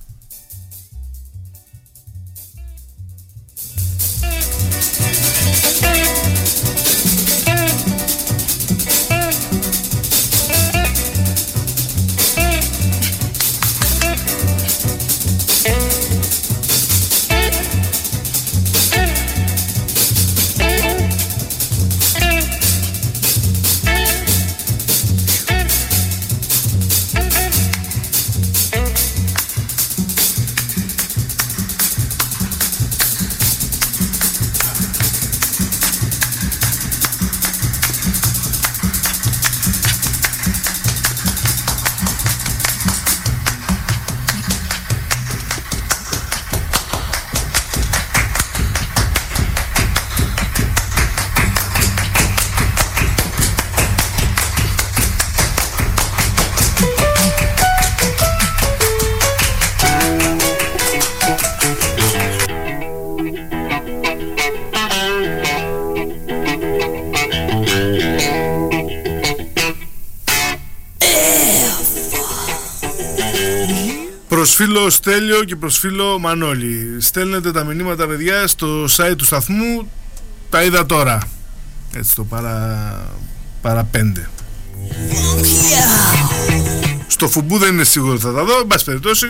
Προς φίλο Στέλιο και προς φίλο Μανώλη. Στέλνετε τα μηνύματα, παιδιά, στο site του σταθμού. Τα είδα τώρα. Έτσι το παρά 5. Στο φουμπού δεν είναι σίγουρο θα τα δω. Εν πάση περιπτώσει.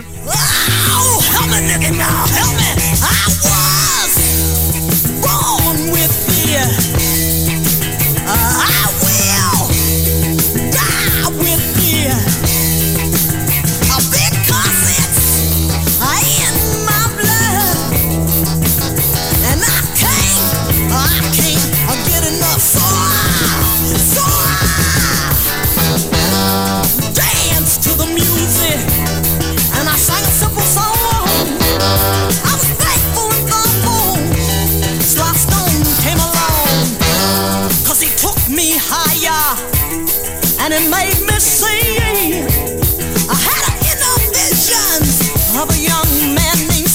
And it made me see I had an inner visions of a young man named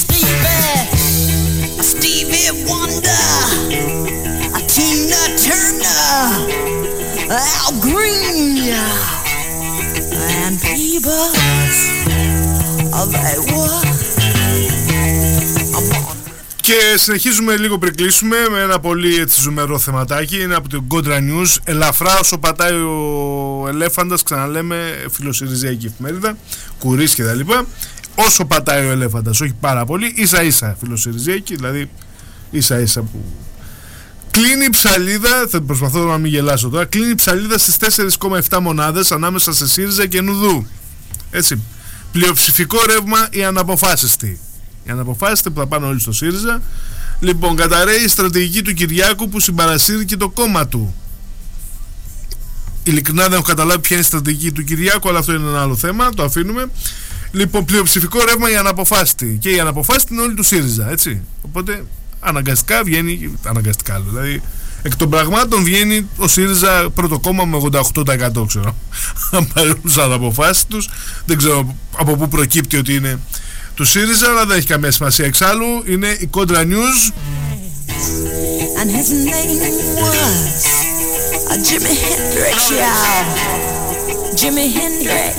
Stevie Wonder, a Tina Turner, Al Green, and Peebles. They were. Και συνεχίζουμε λίγο πριν κλείσουμε με ένα πολύ έτσι ζουμερό θεματάκι. Είναι από το Gondra News. Ελαφρά όσο πατάει ο ελέφαντας, ξαναλέμε, φιλοσυριζέικη εφημερίδα, Κουρίς και τα λοιπά. όσο πατάει ο ελέφαντας, όχι πάρα πολύ, ίσα ίσα φιλοσυριζέκη, δηλαδή ίσα ίσα που κλείνει η ψαλίδα, θα προσπαθώ να μην γελάσω τώρα, κλείνει η ψαλίδα στις 4,7 μονάδες ανάμεσα σε ΣΥΡΙΖΑ και Νουδού. Έτσι. Πλειοψηφικό ρεύμα η αναποφάσιστη. Οι αναποφάσιστοι που θα πάνε όλοι στο ΣΥΡΙΖΑ. Λοιπόν, καταραίει η στρατηγική του Κυριάκου που συμπαρασύρει το κόμμα του. Ειλικρινά δεν έχω καταλάβει ποια είναι η στρατηγική του Κυριάκου, αλλά αυτό είναι ένα άλλο θέμα, το αφήνουμε. Λοιπόν, πλειοψηφικό ρεύμα η αναποφάσιστη. Και η αναποφάσιστη είναι όλοι του ΣΥΡΙΖΑ, έτσι. Οπότε αναγκαστικά βγαίνει, αναγκαστικά δηλαδή, εκ των πραγμάτων βγαίνει ο ΣΥΡΙΖΑ πρώτο κόμμα με 88%, ξέρω. Αν πάρουν τους αναποφάσεις τους, δεν ξέρω από πού προκύπτει ότι είναι του ΣΥΡΙΖΑ, αλλά δεν έχει καμία σημασία εξάλλου. Είναι η Contra News. And his name was Jimi Hendrix, yeah. Jimi Hendrix.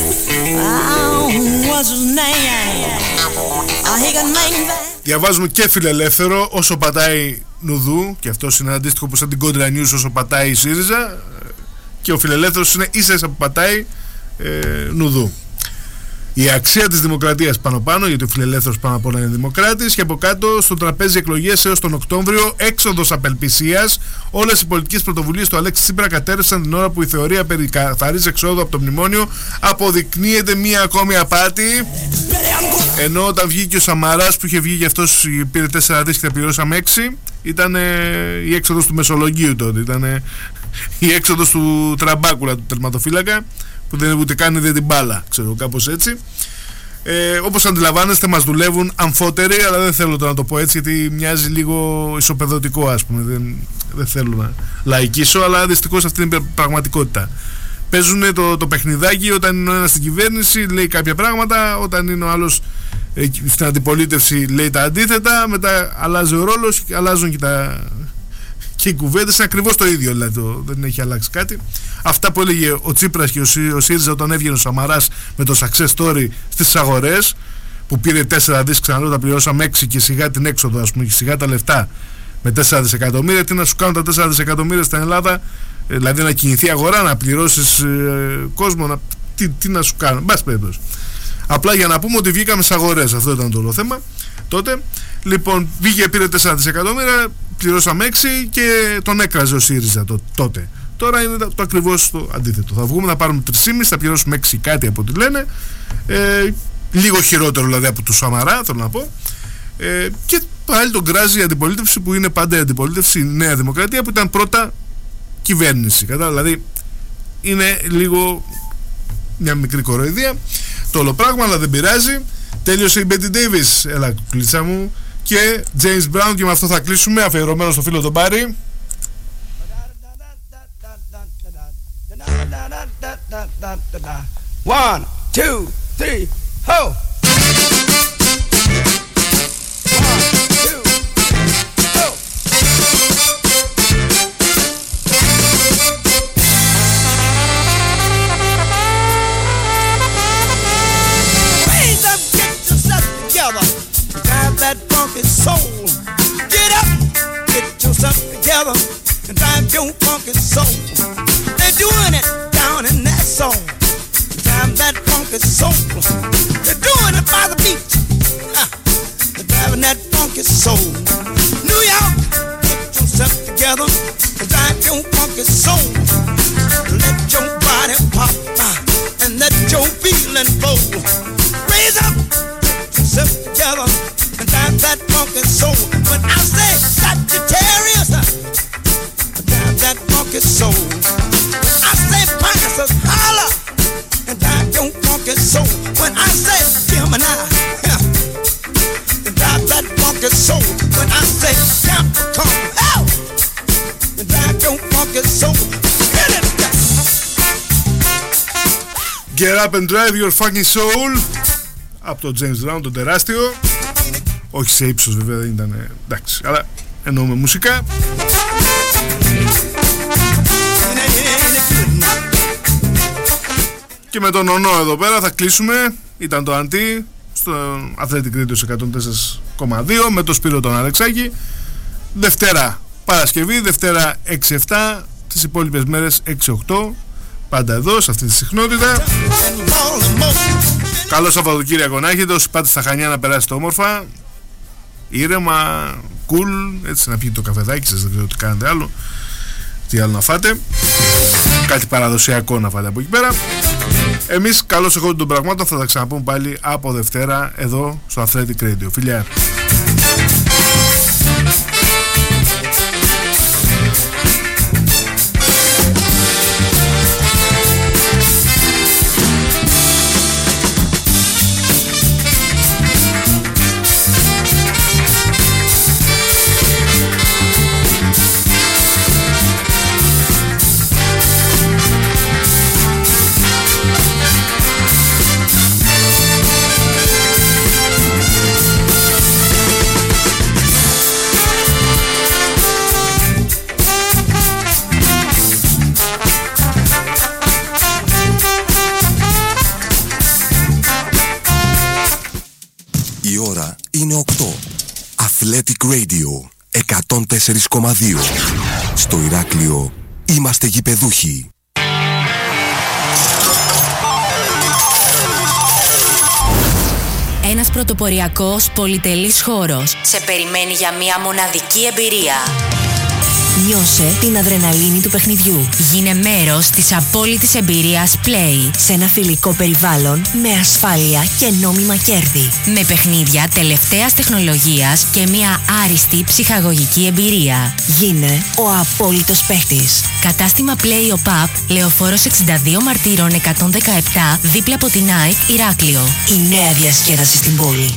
Was his name. He got named. Διαβάζουμε και φιλελεύθερο όσο πατάει Νουδού, και αυτό είναι αντίστοιχο όπως σαν την Contra News όσο πατάει η ΣΥΡΙΖΑ, και ο φιλελεύθερος είναι ίσα ίσα που πατάει Νουδού. Η αξία της δημοκρατίας πάνω, γιατί ο φιλελεύθερος πάνω απ' όλα είναι δημοκράτης, και από κάτω στο τραπέζι εκλογές έως τον Οκτώβριο, έξοδος απελπισίας. Όλες οι πολιτικές πρωτοβουλίες του Αλέξη Τσίπρα κατέρευσαν την ώρα που η θεωρία περί καθαρής εξόδου από το μνημόνιο αποδεικνύεται μία ακόμη απάτη. Ενώ όταν βγήκε ο Σαμαράς που είχε βγει και αυτός πήρε 4 δις και τα πληρώσαμε 6, ήταν η έξοδος του Μεσολογγίου τότε, ήταν η έξοδος του Τραμπάκουλα, του τερματοφύλακα, που δεν ούτε καν είδε την μπάλα, ξέρω, κάπως έτσι. Όπως αντιλαμβάνεστε μας δουλεύουν αμφότεροι, αλλά δεν θέλω να το πω έτσι γιατί μοιάζει λίγο ισοπεδωτικό, ας πούμε, δεν θέλω να λαϊκίσω, αλλά δυστυχώς αυτή είναι η πραγματικότητα. Παίζουν το παιχνιδάκι, όταν είναι ο ένας στην κυβέρνηση λέει κάποια πράγματα, όταν είναι ο άλλος στην αντιπολίτευση λέει τα αντίθετα, μετά αλλάζει ο ρόλος, αλλάζουν και οι κουβέντες, είναι ακριβώς το ίδιο, δηλαδή δεν έχει αλλάξει κάτι. Αυτά που έλεγε ο Τσίπρας και ο ΣΥΡΙΖΑ όταν έβγαινε ο Σαμαράς με το success story στις αγορές, που πήρε 4 δις, ξαναλέω, τα πληρώσαμε 6 και σιγά την έξοδο, ας πούμε, και σιγά τα λεφτά με 4 δισεκατομμύρια. Τι να σου κάνουν τα 4 δισεκατομμύρια στην Ελλάδα, δηλαδή να κινηθεί η αγορά, να πληρώσεις κόσμο, τι να σου κάνουν, μπας περιπτώσει. Απλά για να πούμε ότι βγήκαμε στις αγορές, αυτό ήταν το όλο θέμα τότε. Λοιπόν, βγήκε, πήρε 4 δισεκατομμύρια, πληρώσαμε 6 και τον έκραζε ο ΣΥΡΙΖΑ τότε. Τώρα είναι το ακριβώς το αντίθετο. Θα βγούμε να πάρουμε 3,5, θα πληρώσουμε 6 κάτι από ό,τι λένε. Λίγο χειρότερο δηλαδή από του Σαμαρά, θέλω να πω. Και πάλι τον κράζει η αντιπολίτευση, που είναι πάντα η αντιπολίτευση, η Νέα Δημοκρατία, που ήταν πρώτα κυβέρνηση. Δηλαδή είναι λίγο μια μικρή κοροϊδία το όλο πράγμα, αλλά δεν πειράζει. Τέλειωσε η Betty Davis, έλα κλίτσα μου, και James Brown, και με αυτό θα κλείσουμε, αφιερωμένο στο φίλο τον Πάρη. One, two, three, ho! That funky soul. Get up, get yourself together, and drive your funky soul. They're doing it down in that song. Drive that funky soul. They're doing it by the beach. They're driving that funky soul. New York, get yourself together, and drive your funky soul. Let your body pop and let your feeling flow. Raise up, get yourself together, and drive that funky soul. When I say Sagittarius, drive that funky soul. I say Pisces, holla, and drive your funky soul. When I say Gemini, and drive that funky soul. When I say Capricorn, hell, and drive your funky soul. Hit it. Get up and drive your fucking soul. Από το James Brown, το τεράστιο. Όχι σε ύψος βέβαια, δεν ήταν, εντάξει, αλλά εννοούμε μουσικά. Και με τον Ονό εδώ πέρα θα κλείσουμε. Ήταν το Αντί στο Athletic Radio 104,2 με το Σπύρο τον Αλεξάκη. Δευτέρα Παρασκευή, Δευτέρα 6-7, τις υπόλοιπες μέρες 6-8, πάντα εδώ σε αυτή τη συχνότητα. Καλό Σαββατοκύριακο να έχετε. Όσοι πάτε στα Χανιά να περάσετε όμορφα, ήρεμα, cool, έτσι να πιείτε το καφεδάκι σας, δεν ξέρω τι κάνετε άλλο, τι άλλο να φάτε, κάτι παραδοσιακό να φάτε από εκεί πέρα. Εμείς καλώς εχόντων των πραγμάτων θα τα ξαναπούμε πάλι από Δευτέρα εδώ στο Athletic Radio. Φιλιά! Είναι 8. Athletic Radio 104,2. Στο Ηράκλειο είμαστε γηπεδούχοι. Ένας πρωτοποριακός πολυτελής χώρος σε περιμένει για μια μοναδική εμπειρία. Νιώσε την αδρεναλίνη του παιχνιδιού. Γίνε μέρος της απόλυτης εμπειρίας Play σε ένα φιλικό περιβάλλον με ασφάλεια και νόμιμα κέρδη. Με παιχνίδια τελευταίας τεχνολογίας και μια άριστη ψυχαγωγική εμπειρία. Γίνε ο απόλυτος παίχτης. Κατάστημα Play OPAP, Λεωφόρος 62 Μαρτύρων 117, δίπλα από την Nike Ηράκλειο. Η νέα διασκέδαση στην πόλη.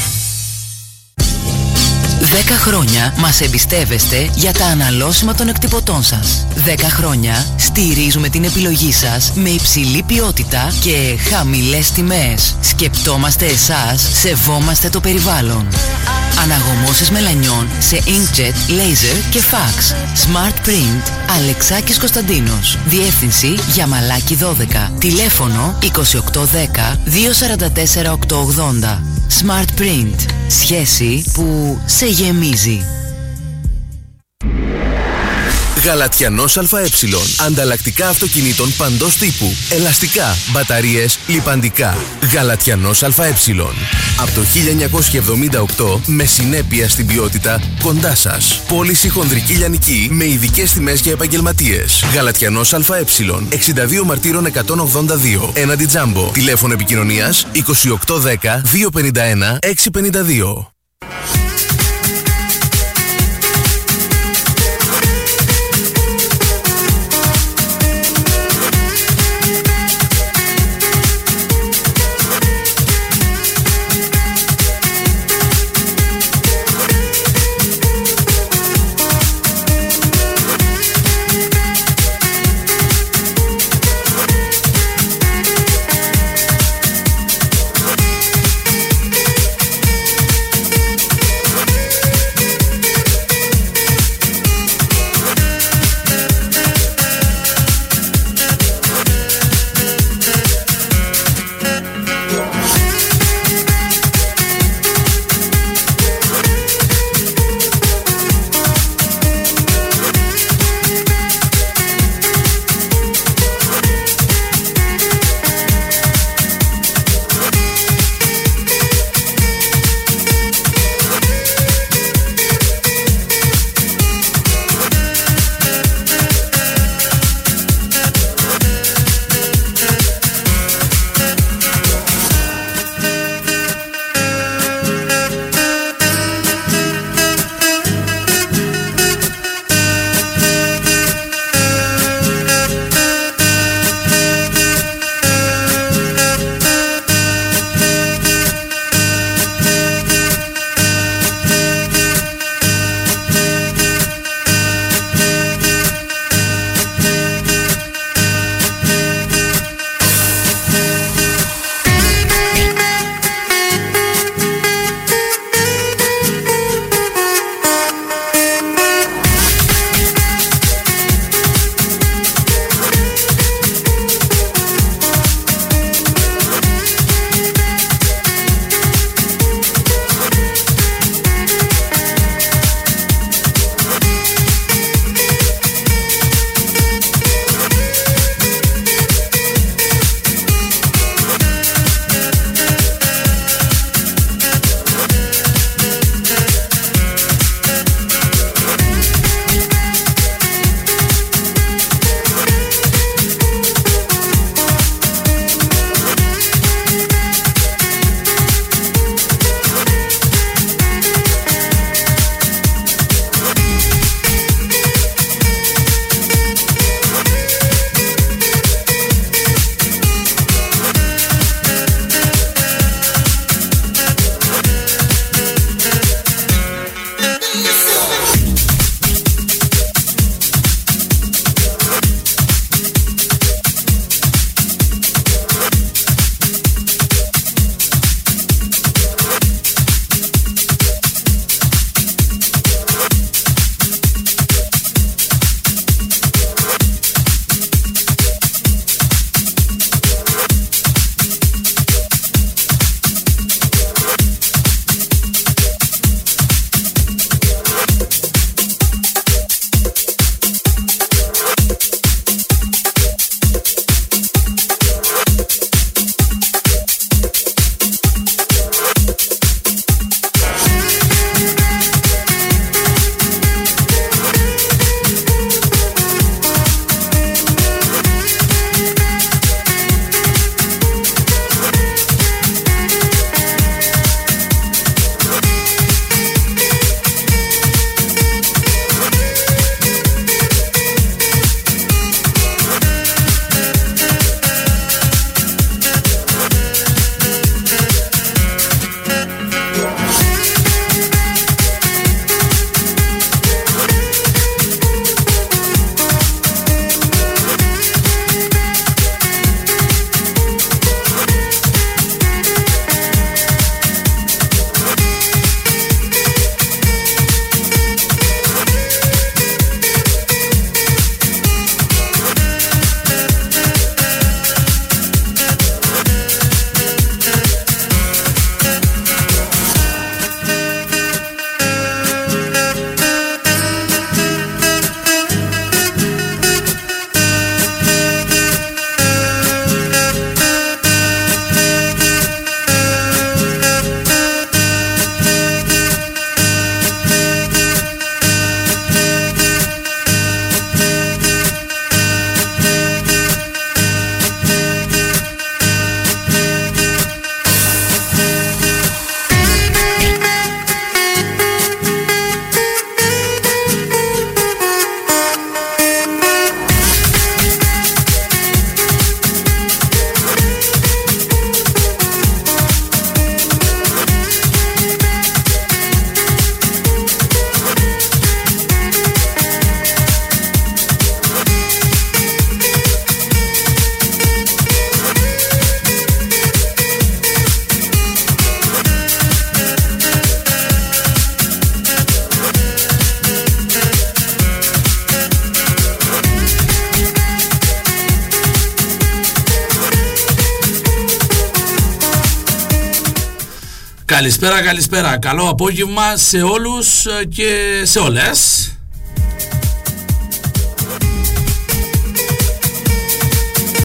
10 χρόνια μας εμπιστεύεστε για τα αναλώσιμα των εκτυπωτών σας. 10 χρόνια στηρίζουμε την επιλογή σας με υψηλή ποιότητα και χαμηλές τιμές. Σκεπτόμαστε εσάς, σεβόμαστε το περιβάλλον. Αναγωμώσεις μελανιών σε inkjet, laser και fax. Smart Print, Αλεξάκης Κωνσταντίνος. Διεύθυνση Γιαμαλάκη 12. Τηλέφωνο 2810 244 880. Smart Print. Σχέση που σε γεμίζει. Γαλατιανός ΑΕ. Ανταλλακτικά αυτοκινήτων παντός τύπου. Ελαστικά, μπαταρίες, λιπαντικά. Γαλατιανός ΑΕ. Από το 1978 με συνέπεια στην ποιότητα κοντά σας. Πώληση χονδρική λιανική με ειδικές τιμές για επαγγελματίες. Γαλατιανός ΑΕ. 62 Μαρτύρων 182. Έναντι Τζάμπο. Τηλέφωνο επικοινωνίας 2810 251 652. Καλησπέρα. Καλό απόγευμα σε όλους και σε όλες.